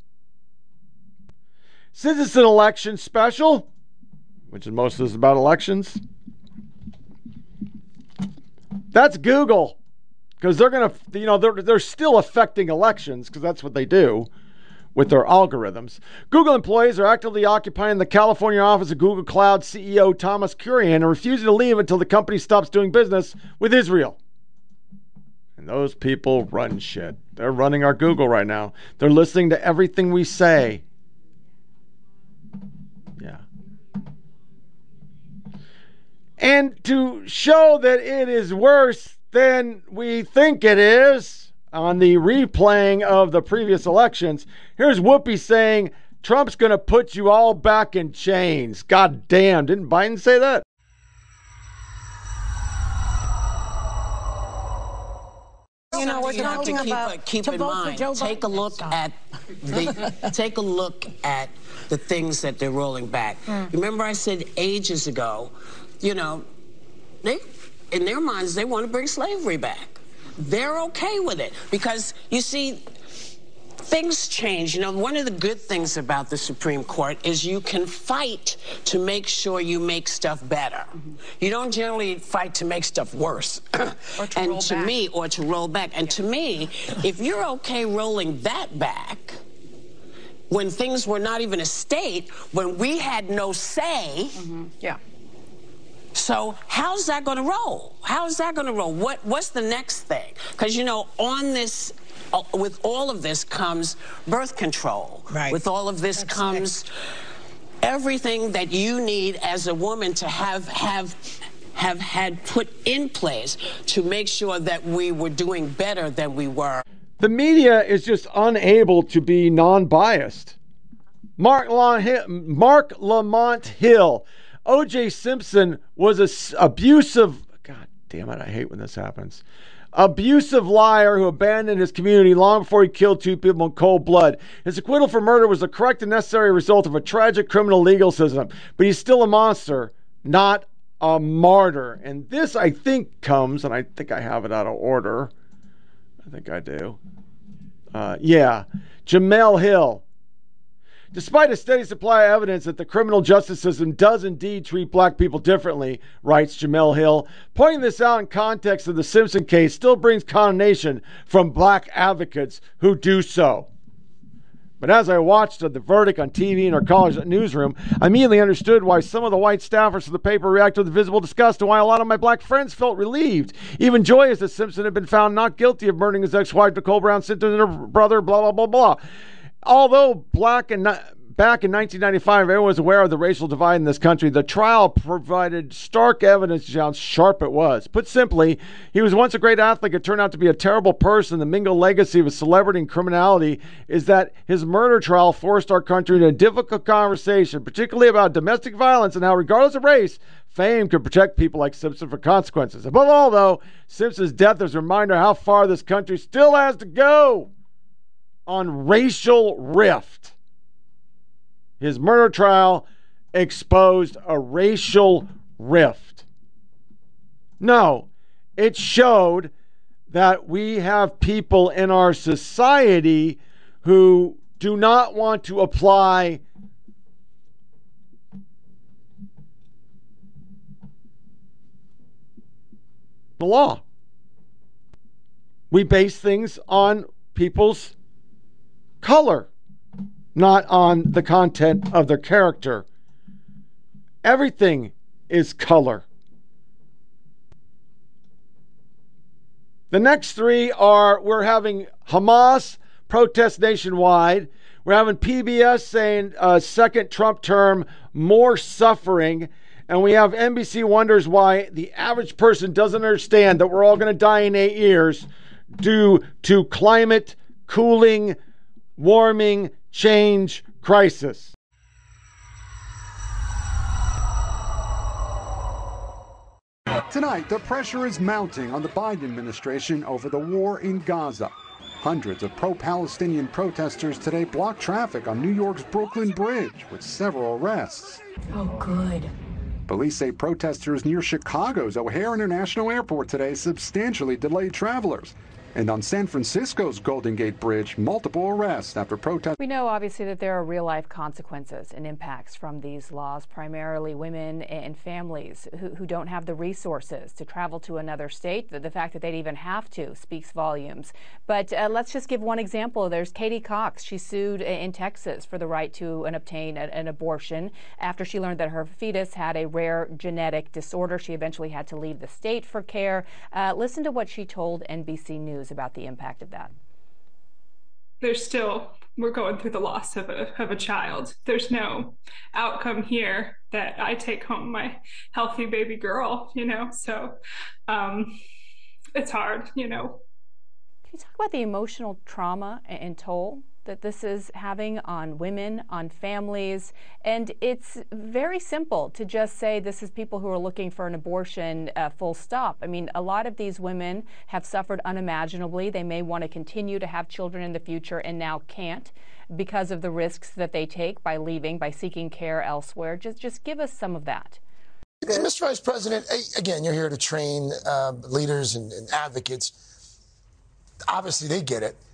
Since it's an election special, which is most of this about elections, that's Google. Because they're going to, you know, they're, they're still affecting elections because that's what they do with their algorithms. Google employees are actively occupying the California office of Google Cloud C E O Thomas Kurian and refusing to leave until the company stops doing business with Israel. And those people run shit. They're running our Google right now. They're listening to everything we say. Yeah. And to show that it is worse than we think it is, on the replaying of the previous elections, here's Whoopi saying, Trump's going to put you all back in chains. God damn, didn't Biden say that? You know what you have to keep, uh, keep in mind. Take a look at the take a look at the things that they're rolling back. Mm. Remember, I said ages ago, you know, they in their minds they want to bring slavery back. They're okay with it because you see, things change. You know, one of the good things about the Supreme Court is you can fight to make sure you make stuff better. Mm-hmm. You don't generally fight to make stuff worse. Or to and roll to back. me, or to roll back. And yeah. to me, if you're okay rolling that back, when things were not even a state, when we had no say, mm-hmm. yeah. So how's that going to roll? How's that going to roll? What What's the next thing? Because, you know, on this, uh, with all of this comes birth control. Right. With all of this That's comes next. everything that you need as a woman to have have have had put in place to make sure that we were doing better than we were. The media is just unable to be non-biased. Mark, La- Mark Lamont Hill. O J Simpson was an abusive, God damn it, I hate when this happens, abusive liar who abandoned his community long before he killed two people in cold blood. His acquittal for murder was the correct and necessary result of a tragic criminal legal system, but he's still a monster, not a martyr. And this, I think, comes, and I think I have it out of order. I think I do. Uh, yeah, Jemele Hill. Despite a steady supply of evidence that the criminal justice system does indeed treat black people differently, writes Jemele Hill, pointing this out in context of the Simpson case still brings condemnation from black advocates who do so. But as I watched the verdict on T V in our college newsroom, I immediately understood why some of the white staffers of the paper reacted with visible disgust and why a lot of my black friends felt relieved, even joyous that Simpson had been found not guilty of murdering his ex-wife Nicole Brown Simpson and her brother, blah, blah, blah, blah. Although black and back in nineteen ninety-five, everyone was aware of the racial divide in this country, the trial provided stark evidence of how sharp it was. Put simply, he was once a great athlete, it turned out to be a terrible person. The mingled legacy of his celebrity and criminality is that his murder trial forced our country into a difficult conversation, particularly about domestic violence and how, regardless of race, fame could protect people like Simpson from consequences. Above all, though, Simpson's death is a reminder how far this country still has to go on racial rift. His murder trial exposed a racial rift. No, it showed that we have people in our society who do not want to apply the law. We base things on people's color, not on the content of their character. Everything is color. The next three are, we're having Hamas protests nationwide. We're having P B S saying uh, second Trump term, more suffering. And we have N B C wonders why the average person doesn't understand that we're all going to die in eight years due to climate, cooling, warming, change, crisis. Tonight, the pressure is mounting on the Biden administration over the war in Gaza. Hundreds of pro-Palestinian protesters today blocked traffic on New York's Brooklyn Bridge, with several arrests. Oh, good. Police say protesters near Chicago's O'Hare International Airport today substantially delayed travelers. And on San Francisco's Golden Gate Bridge, multiple arrests after protests. We know, obviously, that there are real-life consequences and impacts from these laws, primarily women and families who, who don't have the resources to travel to another state. The, the fact that they'd even have to speaks volumes. But uh, let's just give one example. There's Katie Cox. She sued in Texas for the right to and obtain a, an abortion after she learned that her fetus had a rare genetic disorder. She eventually had to leave the state for care. Uh, listen to what she told N B C News about the impact of that. There's still, we're going through the loss of a, of a child. There's no outcome here that I take home my healthy baby girl, you know, so um, it's hard, you know. Can you talk about the emotional trauma and toll that this is having on women, on families? And it's very simple to just say this is people who are looking for an abortion, uh, full stop. I mean, a lot of these women have suffered unimaginably. They may want to continue to have children in the future and now can't because of the risks that they take by leaving, by seeking care elsewhere. Just, just give us some of that. Mister Vice President, again, you're here to train uh, leaders and, and advocates. Obviously, they get it.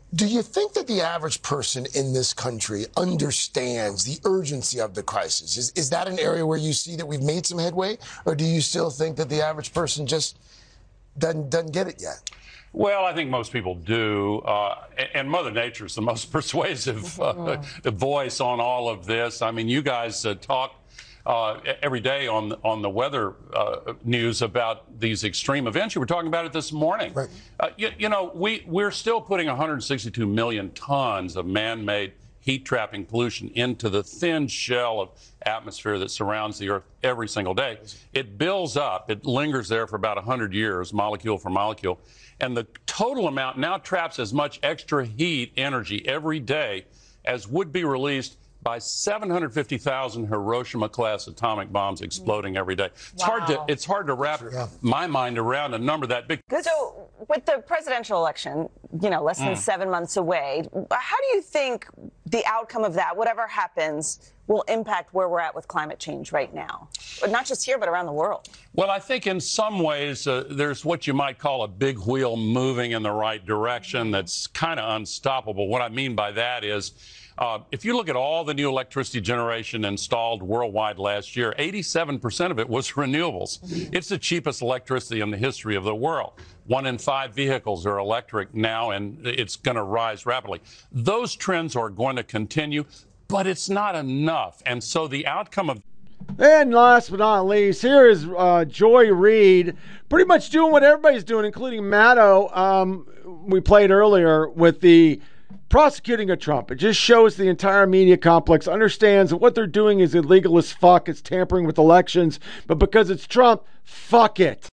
Do you think that the average person in this country understands the urgency of the crisis? Is, is that an area where you see that we've made some headway? Or do you still think that the average person just doesn't, doesn't get it yet? Well, I think most people do. Uh, and Mother Nature is the most persuasive uh, voice on all of this. I mean, you guys uh, talk Uh, every day on on the weather uh, news about these extreme events. You were talking about it this morning. Right. Uh, you, you know, we, we're still putting one hundred sixty-two million tons of man-made heat-trapping pollution into the thin shell of atmosphere that surrounds the Earth every single day. It builds up. It lingers there for about one hundred years, molecule for molecule. And the total amount now traps as much extra heat energy every day as would be released by seven hundred fifty thousand Hiroshima-class atomic bombs exploding every day. It's wow. hard to it's hard to wrap yeah. my mind around a number that big. So, with the presidential election, you know, less than mm. seven months away, how do you think the outcome of that, whatever happens, will impact where we're at with climate change right now? Not just here, but around the world. Well, I think in some ways uh, there's what you might call a big wheel moving in the right direction that's kind of unstoppable. What I mean by that is, Uh, if you look at all the new electricity generation installed worldwide last year, eighty-seven percent of it was renewables. It's the cheapest electricity in the history of the world. One in five vehicles are electric now, and it's going to rise rapidly. Those trends are going to continue, but it's not enough. And so the outcome of And last but not least, here is uh, Joy Reid, pretty much doing what everybody's doing, including Maddow. Um, we played earlier with the prosecuting of Trump. It just shows the entire media complex understands that what they're doing is illegal as fuck. It's tampering with elections. But because it's Trump, fuck it.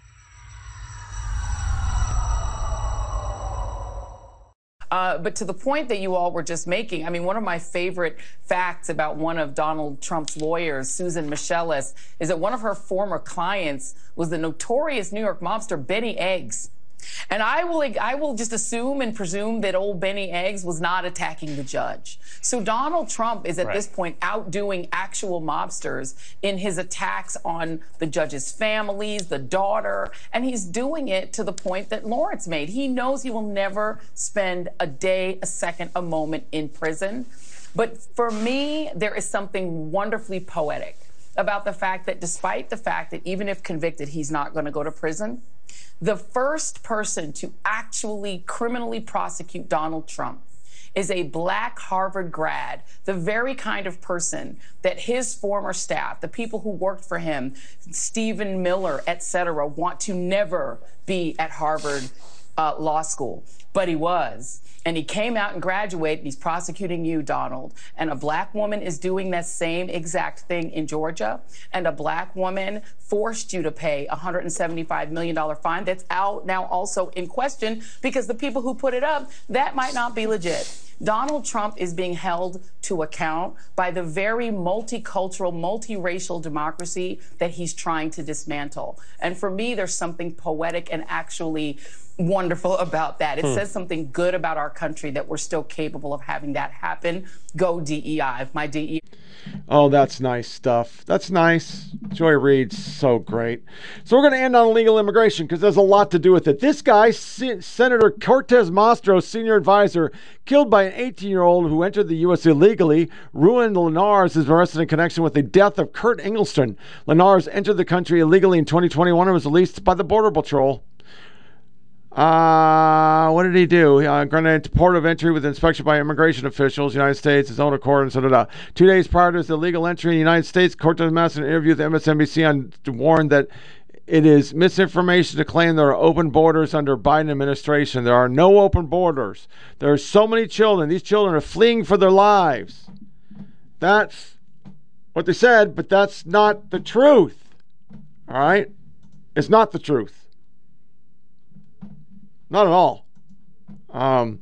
Uh, but to the point that you all were just making, I mean, one of my favorite facts about one of Donald Trump's lawyers, Susan Michelis, is that one of her former clients was the notorious New York mobster Benny Eggs. And I will I will just assume and presume that old Benny Eggs was not attacking the judge. So Donald Trump is at right. this point outdoing actual mobsters in his attacks on the judge's families, the daughter, and he's doing it to the point that Lawrence made. He knows he will never spend a day, a second, a moment in prison. But for me, there is something wonderfully poetic about the fact that despite the fact that even if convicted, he's not going to go to prison, the first person to actually criminally prosecute Donald Trump is a black Harvard grad, the very kind of person that his former staff, the people who worked for him, Stephen Miller, et cetera, want to never be at Harvard uh, Law School. But he was. And he came out and graduated, and he's prosecuting you, Donald. And a black woman is doing that same exact thing in Georgia. And a black woman forced you to pay a one hundred seventy-five million dollars fine that's out now also in question because the people who put it up, that might not be legit. Donald Trump is being held to account by the very multicultural, multiracial democracy that he's trying to dismantle. And for me, there's something poetic and actually wonderful about that. It hmm. says something good about our country that we're still capable of having that happen. Go D E I. My D E I. Oh, that's nice stuff. That's nice. Joy Reid's so great. So we're going to end on illegal immigration because there's a lot to do with it. This guy, C- Senator Cortez Masto, senior advisor, killed by an eighteen-year-old who entered the U S illegally. Ruin Linares is arrested in connection with the death of Kurt Engelston. Linares entered the country illegally in twenty twenty-one and was released by the Border Patrol. Uh, what did he do? Uh, granted to port of entry with inspection by immigration officials, United States, his own accord, and so da da. Two days prior to his illegal entry in the United States, Cortez Masto, in an interview with M S N B C, on, warned that it is misinformation to claim there are open borders under Biden administration. There are no open borders. There are so many children. These children are fleeing for their lives. That's what they said, but that's not the truth. All right? It's not the truth. Not at all. Um,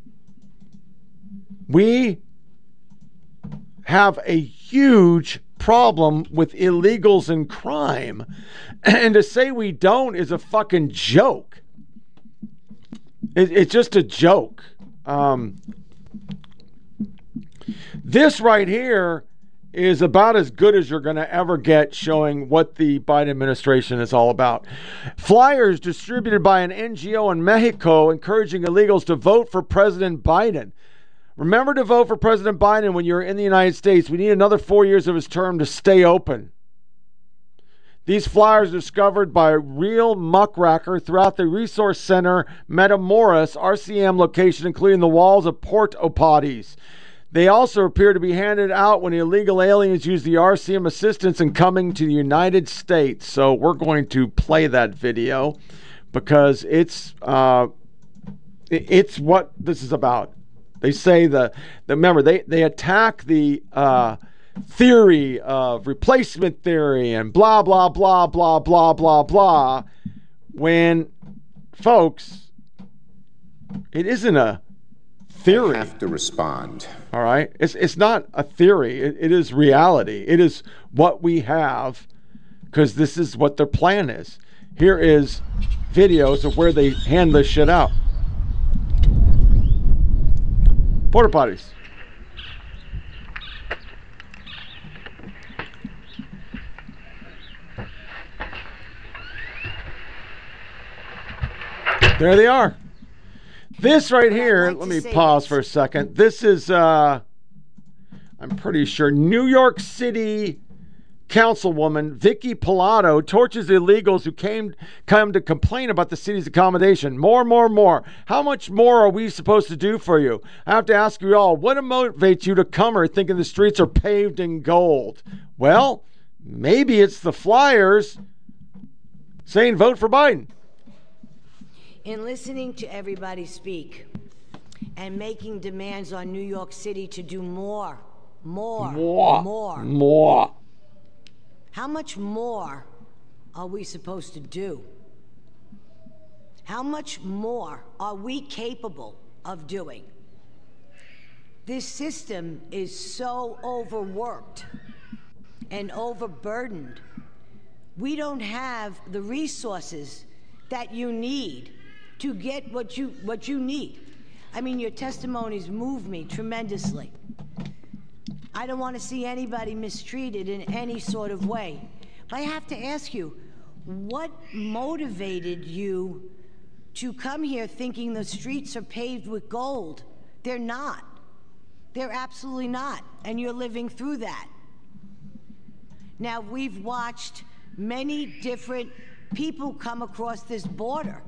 we have a huge problem with illegals and crime. And to say we don't is a fucking joke. It, it's just a joke. Um, this right here is about as good as you're going to ever get showing what the Biden administration is all about. Flyers distributed by an N G O in Mexico encouraging illegals to vote for President Biden. Remember to vote for President Biden when you're in the United States. We need another four years of his term to stay open. These flyers discovered by real muckracker throughout the Resource Center Matamoros R C M location, including the walls of port-o-potties. They also appear to be handed out when illegal aliens use the R C M assistance in coming to the United States. So we're going to play that video because it's uh, it's what this is about. They say the, the remember they they attack the. Uh, theory of replacement theory and blah, blah, blah, blah, blah, blah, blah, when, folks, it isn't a theory. I have to respond. All right? It's it's not a theory. It, it is reality. It is what we have because this is what their plan is. Here is videos of where they hand this shit out. Porta potties. There they are. This right here, let me pause for a second. This is, uh, I'm pretty sure, New York City Councilwoman Vicky Palato torches illegals who came come to complain about the city's accommodation. More, more, more. How much more are we supposed to do for you? I have to ask you all, what motivates you to come here thinking the streets are paved in gold? Well, maybe it's the flyers saying vote for Biden. In listening to everybody speak and making demands on New York City to do more, more, more, more, more. How much more are we supposed to do? How much more are we capable of doing? This system is so overworked and overburdened. We don't have the resources that you need to get what you what you need. I mean, your testimonies move me tremendously. I don't want to see anybody mistreated in any sort of way. But I have to ask you, what motivated you to come here thinking the streets are paved with gold? They're not. They're absolutely not. And you're living through that. Now, we've watched many different people come across this border.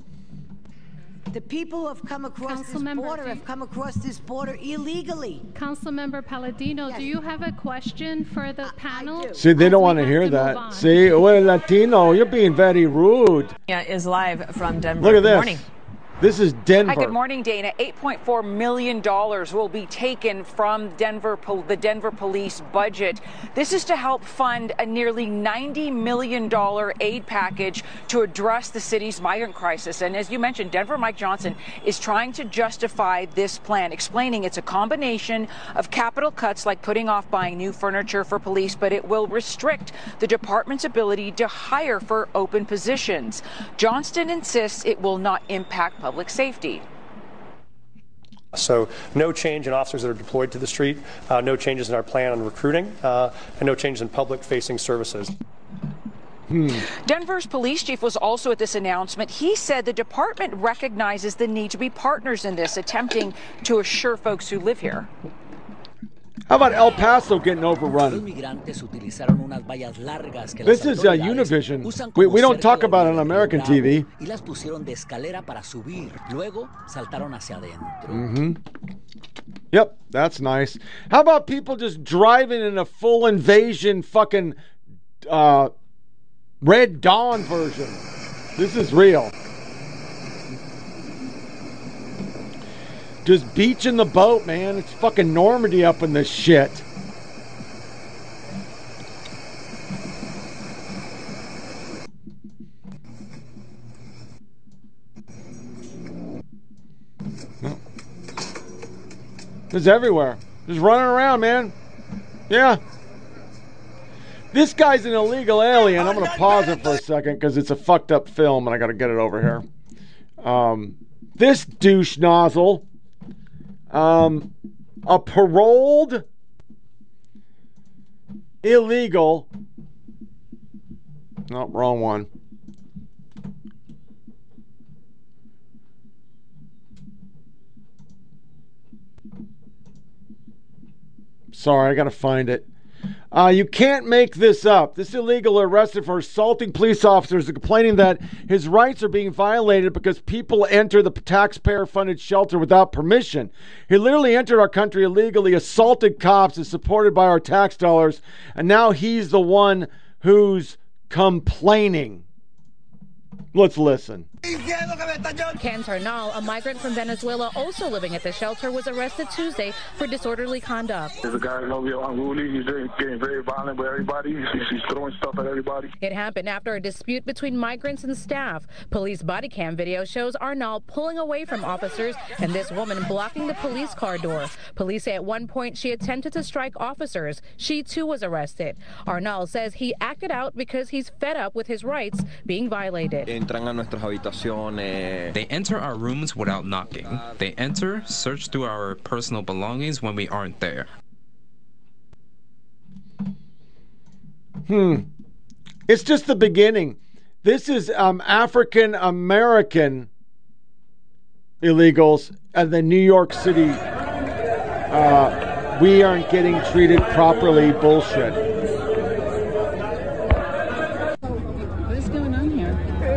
The people who have come across this border have come across this border illegally. Councilmember Palladino, yes. Do you have a question for the panel? See, they don't want to hear that. See, well, Latino, you're being very rude. Yeah, is live from Denver. Look at this. Good morning. This is Denver. Hi, good morning, Dana. eight point four million dollars will be taken from Denver, the Denver police budget. This is to help fund a nearly ninety million dollars aid package to address the city's migrant crisis. And as you mentioned, Denver Mike Johnson is trying to justify this plan, explaining it's a combination of capital cuts like putting off buying new furniture for police, but it will restrict the department's ability to hire for open positions. Johnston insists it will not impact public public safety. So no change in officers that are deployed to the street, uh, no changes in our plan on recruiting, uh, and no changes in public-facing services. Hmm. Denver's police chief was also at this announcement. He said the department recognizes the need to be partners in this, attempting to assure folks who live here. How about El Paso getting overrun? This is uh, Univision. We, we don't talk about it on American T V. Mm-hmm. Yep, that's nice. How about people just driving in a full invasion fucking uh, Red Dawn version? This is real. Just beaching the boat, man. It's fucking Normandy up in this shit. No. It's everywhere. Just running around, man. Yeah. This guy's an illegal alien. I'm going to pause it for a second because it's a fucked up film and I got to get it over here. Um, this douche nozzle. Um, a paroled illegal. No, wrong one. Sorry, I got to find it. Uh, you can't make this up. This illegal arrested for assaulting police officers and complaining that his rights are being violated because people enter the taxpayer-funded shelter without permission. He literally entered our country illegally, assaulted cops, is supported by our tax dollars, and now he's the one who's complaining. Let's listen. Ken Ternal, a migrant from Venezuela also living at the shelter, was arrested Tuesday for disorderly conduct. There's a guy over unruly. He's getting very violent with everybody. He's, he's throwing stuff at everybody. It happened after a dispute between migrants and staff. Police body cam video shows Arnal pulling away from officers and this woman blocking the police car door. Police say at one point she attempted to strike officers. She too was arrested. Arnal says he acted out because he's fed up with his rights being violated. Entran a nuestras habitaciones. They enter our rooms without knocking. They enter, search through our personal belongings when we aren't there. Hmm. It's just the beginning. This is um, African American illegals at the New York City. Uh, we aren't getting treated properly bullshit. What is going on here?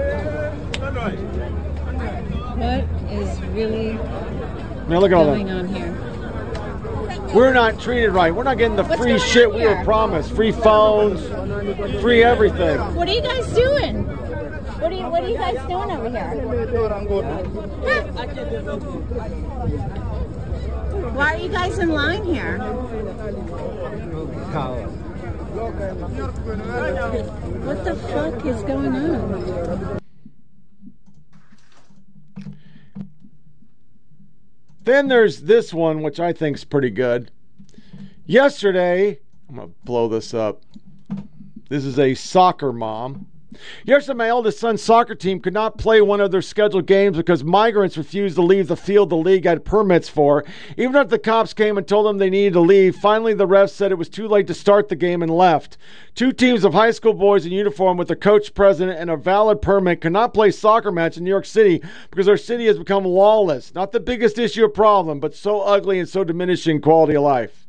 What is really now look at all going that. on here? We're not treated right. We're not getting the free shit we were promised. Free phones, free everything. What are you guys doing? What are you What are you guys doing over here? Why are you guys in line here? What the fuck is going on? Then there's this one, which I think is pretty good. Yesterday, I'm going to blow this up. This is a soccer mom. Yesterday, my eldest son's soccer team could not play one of their scheduled games because migrants refused to leave the field the league had permits for. Even after the cops came and told them they needed to leave, finally the refs said it was too late to start the game and left. Two teams of high school boys in uniform with a coach, president, and a valid permit could not play soccer match in New York City because our city has become lawless. Not the biggest issue or problem, but so ugly and so diminishing quality of life.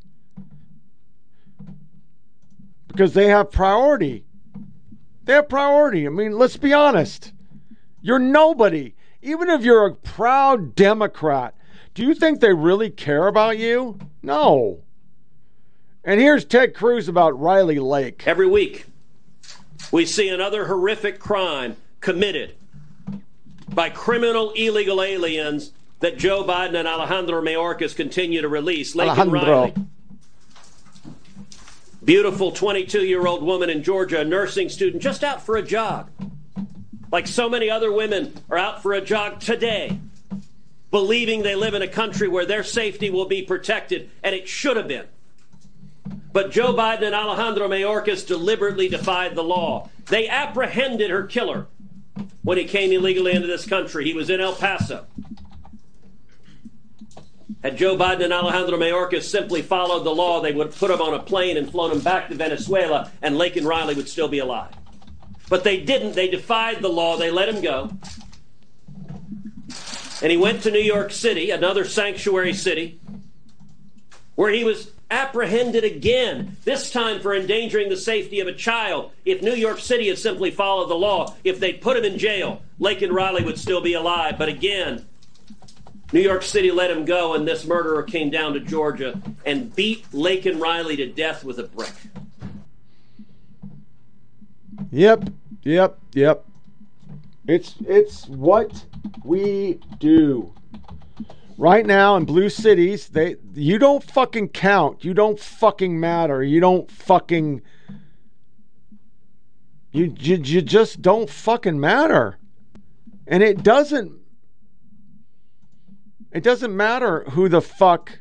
Because they have priority. They have priority. I mean, let's be honest. You're nobody. Even if you're a proud Democrat, do you think they really care about you? No. And here's Ted Cruz about Riley Lake. Every week, we see another horrific crime committed by criminal illegal aliens that Joe Biden and Alejandro Mayorkas continue to release. Laken Riley. Beautiful twenty-two-year-old woman in Georgia, a nursing student, just out for a jog. Like so many other women are out for a jog today, believing they live in a country where their safety will be protected, and it should have been. But Joe Biden and Alejandro Mayorkas deliberately defied the law. They apprehended her killer when he came illegally into this country. He was in El Paso. Had Joe Biden and Alejandro Mayorkas simply followed the law, they would have put him on a plane and flown him back to Venezuela, and Laken Riley would still be alive. But they didn't. They defied the law. They let him go. And he went to New York City, another sanctuary city, where he was apprehended again, this time for endangering the safety of a child. If New York City had simply followed the law, if they'd put him in jail, Laken Riley would still be alive. But again, New York City let him go, and this murderer came down to Georgia and beat Laken Riley to death with a brick. Yep, yep, yep. It's it's what we do. Right now in blue cities, they you don't fucking count. You don't fucking matter. You don't fucking you you, you just don't fucking matter. And it doesn't It doesn't matter who the fuck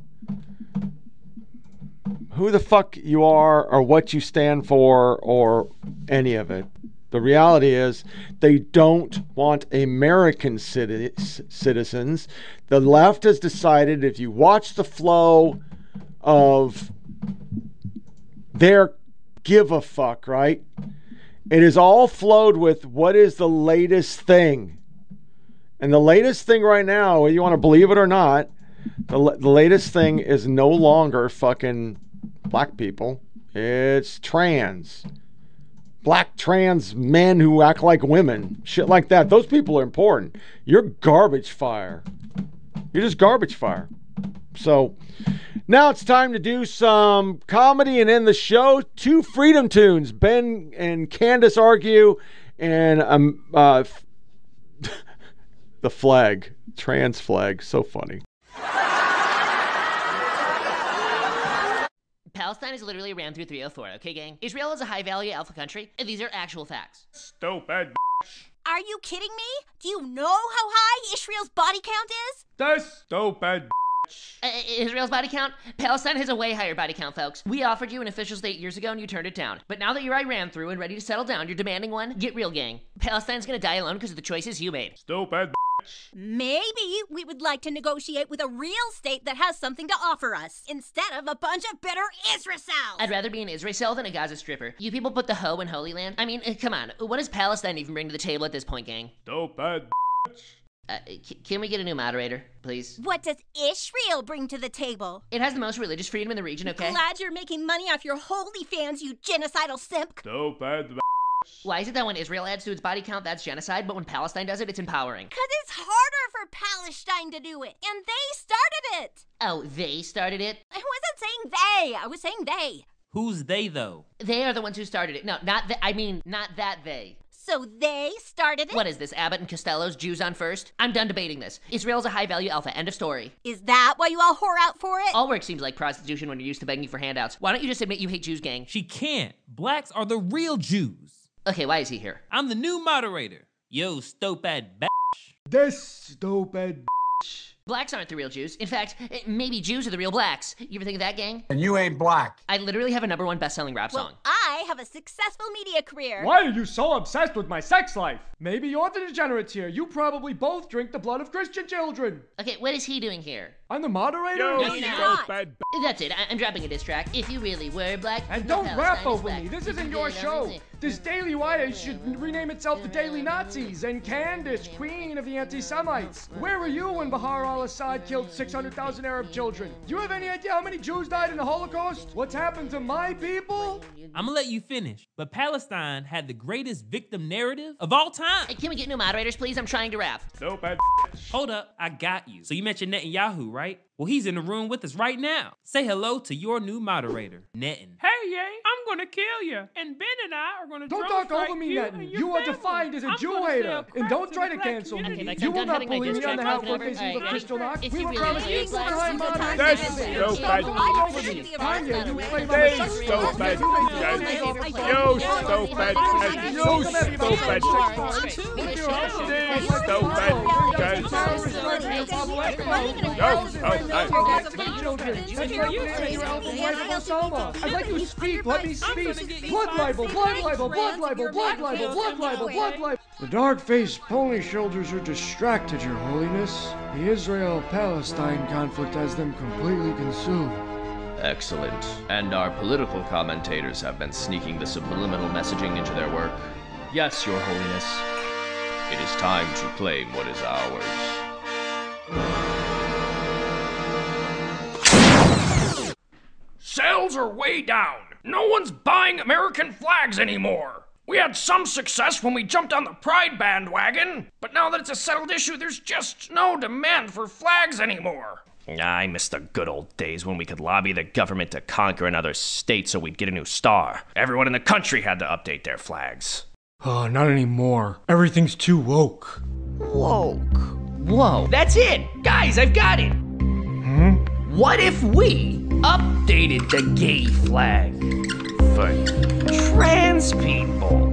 who the fuck you are or what you stand for or any of it. The reality is they don't want American citizens. The left has decided if you watch the flow of their give a fuck, right? It is all flowed with what is the latest thing. And the latest thing right now, whether you want to believe it or not, the, the latest thing is no longer fucking black people. It's trans. Black trans men who act like women. Shit like that. Those people are important. You're garbage fire. You're just garbage fire. So now it's time to do some comedy and end the show. Two Freedom Tunes. Ben and Candace argue, and um, uh, the flag, trans flag, so funny. Palestine is literally ran through three oh four, okay, gang? Israel is a high-value alpha country, and these are actual facts. Stupid. Are you kidding me? Do you know how high Israel's body count is? This stupid. Uh, Israel's body count? Palestine has a way higher body count, folks. We offered you an official state years ago and you turned it down. But now that you're Iran through and ready to settle down, you're demanding one? Get real, gang. Palestine's gonna die alone because of the choices you made. Stupid. Maybe we would like to negotiate with a real state that has something to offer us, instead of a bunch of bitter Israel. I'd rather be an Israel than a Gaza stripper. You people put the hoe in Holy Land. I mean, uh, come on. What does Palestine even bring to the table at this point, gang? Stupid. Uh, c- can we get a new moderator, please? What does Israel bring to the table? It has the most religious freedom in the region, okay? Glad you're making money off your holy fans, you genocidal simp. Stupid. Why is it that when Israel adds to its body count, that's genocide, but when Palestine does it, it's empowering? Because it's harder for Palestine to do it, and they started it. Oh, they started it? I wasn't saying they, I was saying they. Who's they, though? They are the ones who started it. No, not that, I mean, not that they. So they started it? What is this, Abbott and Costello's Jews on first? I'm done debating this. Israel's a high-value alpha, end of story. Is that why you all whore out for it? All work seems like prostitution when you're used to begging for handouts. Why don't you just admit you hate Jews, gang? She can't. Blacks are the real Jews. Okay, why is he here? I'm the new moderator. Yo, stupid bitch. This stupid bitch. Blacks aren't the real Jews. In fact, maybe Jews are the real blacks. You ever think of that, gang? And you ain't black. I literally have a number one best-selling rap well, song. I have a successful media career. Why are you so obsessed with my sex life? Maybe you're the degenerates here. You probably both drink the blood of Christian children. Okay, what is he doing here? I'm the moderator? Yo, no, you're not. Bad b- That's it. I- I'm dropping a diss track. If you really were black... And don't rap over me. This isn't your show. This Daily Wire should rename itself the Daily Nazis, and Candace, queen of the anti-Semites. Where were you when Bashar al-Assad killed six hundred thousand Arab children? Do you have any idea how many Jews died in the Holocaust? What's happened to my people? I'm gonna let you finish, but Palestine had the greatest victim narrative of all time. Hey, can we get new moderators, please? I'm trying to rap. So bad. Hold up, I got you. So you mentioned Netanyahu, right? Well, he's in the room with us right now. Say hello to your new moderator, Netan. Hey, yay, I'm gonna kill you. And Ben and I are gonna Don't talk over me, Netan. You are defined as a I'm Jew hater. And don't try to cancel me. Okay, you will I'm not cutting my bully me diss on the track. Half-Court Right, Bases of right. Crystal Knock. If We you will really promise like you blacks, behind you moderators. That's so bad. Tanya, you claim I'm a That's sex so offender. bad. You make fun of You me. so bad. You You so so bad. bad. With your You husband. so bad. Terrorists driving your Pablo Escobar. No, no, Three children. And you're representing your album wife Osama. I'd like you to speak. Let me speak. Blood libel, blood libel, blood libel, blood libel, blood libel, blood libel. The dark-faced pony shoulders are distracted, Your Holiness. The Israel-Palestine conflict has them completely consumed. Excellent. And our political commentators have been sneaking the subliminal messaging into their work. Yes, Your Holiness. It is time to claim what is ours. Sales are way down. No one's buying American flags anymore. We had some success when we jumped on the Pride bandwagon, but now that it's a settled issue, there's just no demand for flags anymore. I miss the good old days when we could lobby the government to conquer another state so we'd get a new star. Everyone in the country had to update their flags. Oh, not anymore. Everything's too woke. Woke? Whoa, that's it! Guys, I've got it! Hmm? What if we updated the gay flag for trans people?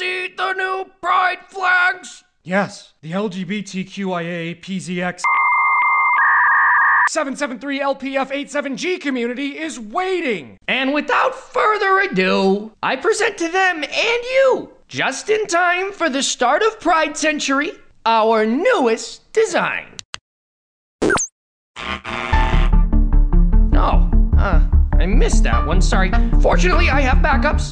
see the new pride flags? Yes, the L G B T Q I A P Z X seven seven three L P F eighty-seven G community is waiting. And without further ado, I present to them and you, just in time for the start of Pride Century, our newest design. Oh, uh, I missed that one, sorry. Fortunately, I have backups.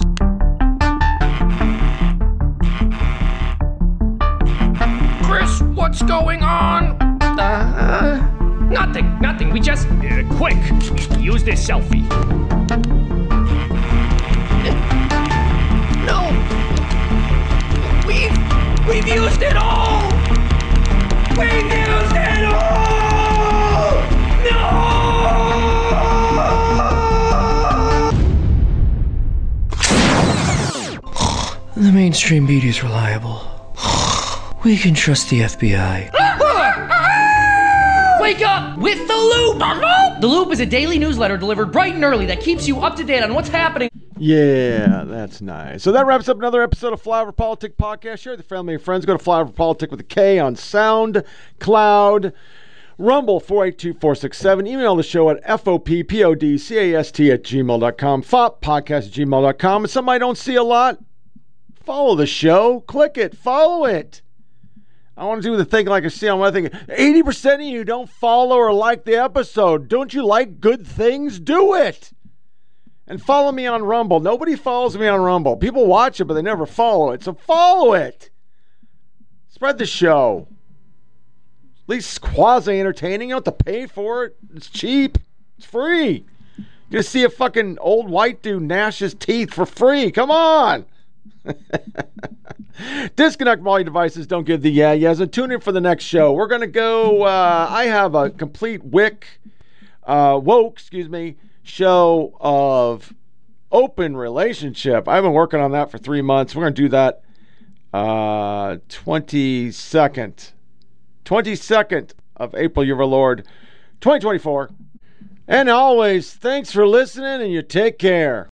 Chris, what's going on? Uh, nothing, nothing, we just... Uh, quick, use this selfie. No! We've... we've used it all! We've used it all! No! The mainstream media is reliable. We can trust the F B I. Wake up with The Loop! The Loop is a daily newsletter delivered bright and early that keeps you up to date on what's happening. Yeah, that's nice. So that wraps up another episode of Flyover Politic Podcast. Share with your family and friends. Go to Flyover Politic with a K on SoundCloud. Rumble four eight two four six seven. Email the show at F O P P O D C A S T at gmail dot com. F O P podcast at gmail dot com. And something I don't see a lot, follow the show. Click it. Follow it. I want to do the thing like I see on my thing. eighty percent of you don't follow or like the episode. Don't you like good things? Do it. And follow me on Rumble. Nobody follows me on Rumble. People watch it, but they never follow it. So follow it. Spread the show. At least quasi-entertaining. You don't have to pay for it. It's cheap. It's free. You're going to see a fucking old white dude gnash his teeth for free. Come on. Disconnect from all your devices. Don't give the yeah yeahs. And tune in for the next show. We're going to go, uh, I have a complete wick, uh, woke, excuse me, show of open relationship. I've been working on that for three months. We're going to do that uh, twenty-second. twenty-second of April, year of our Lord, twenty twenty-four. And always, thanks for listening and you take care.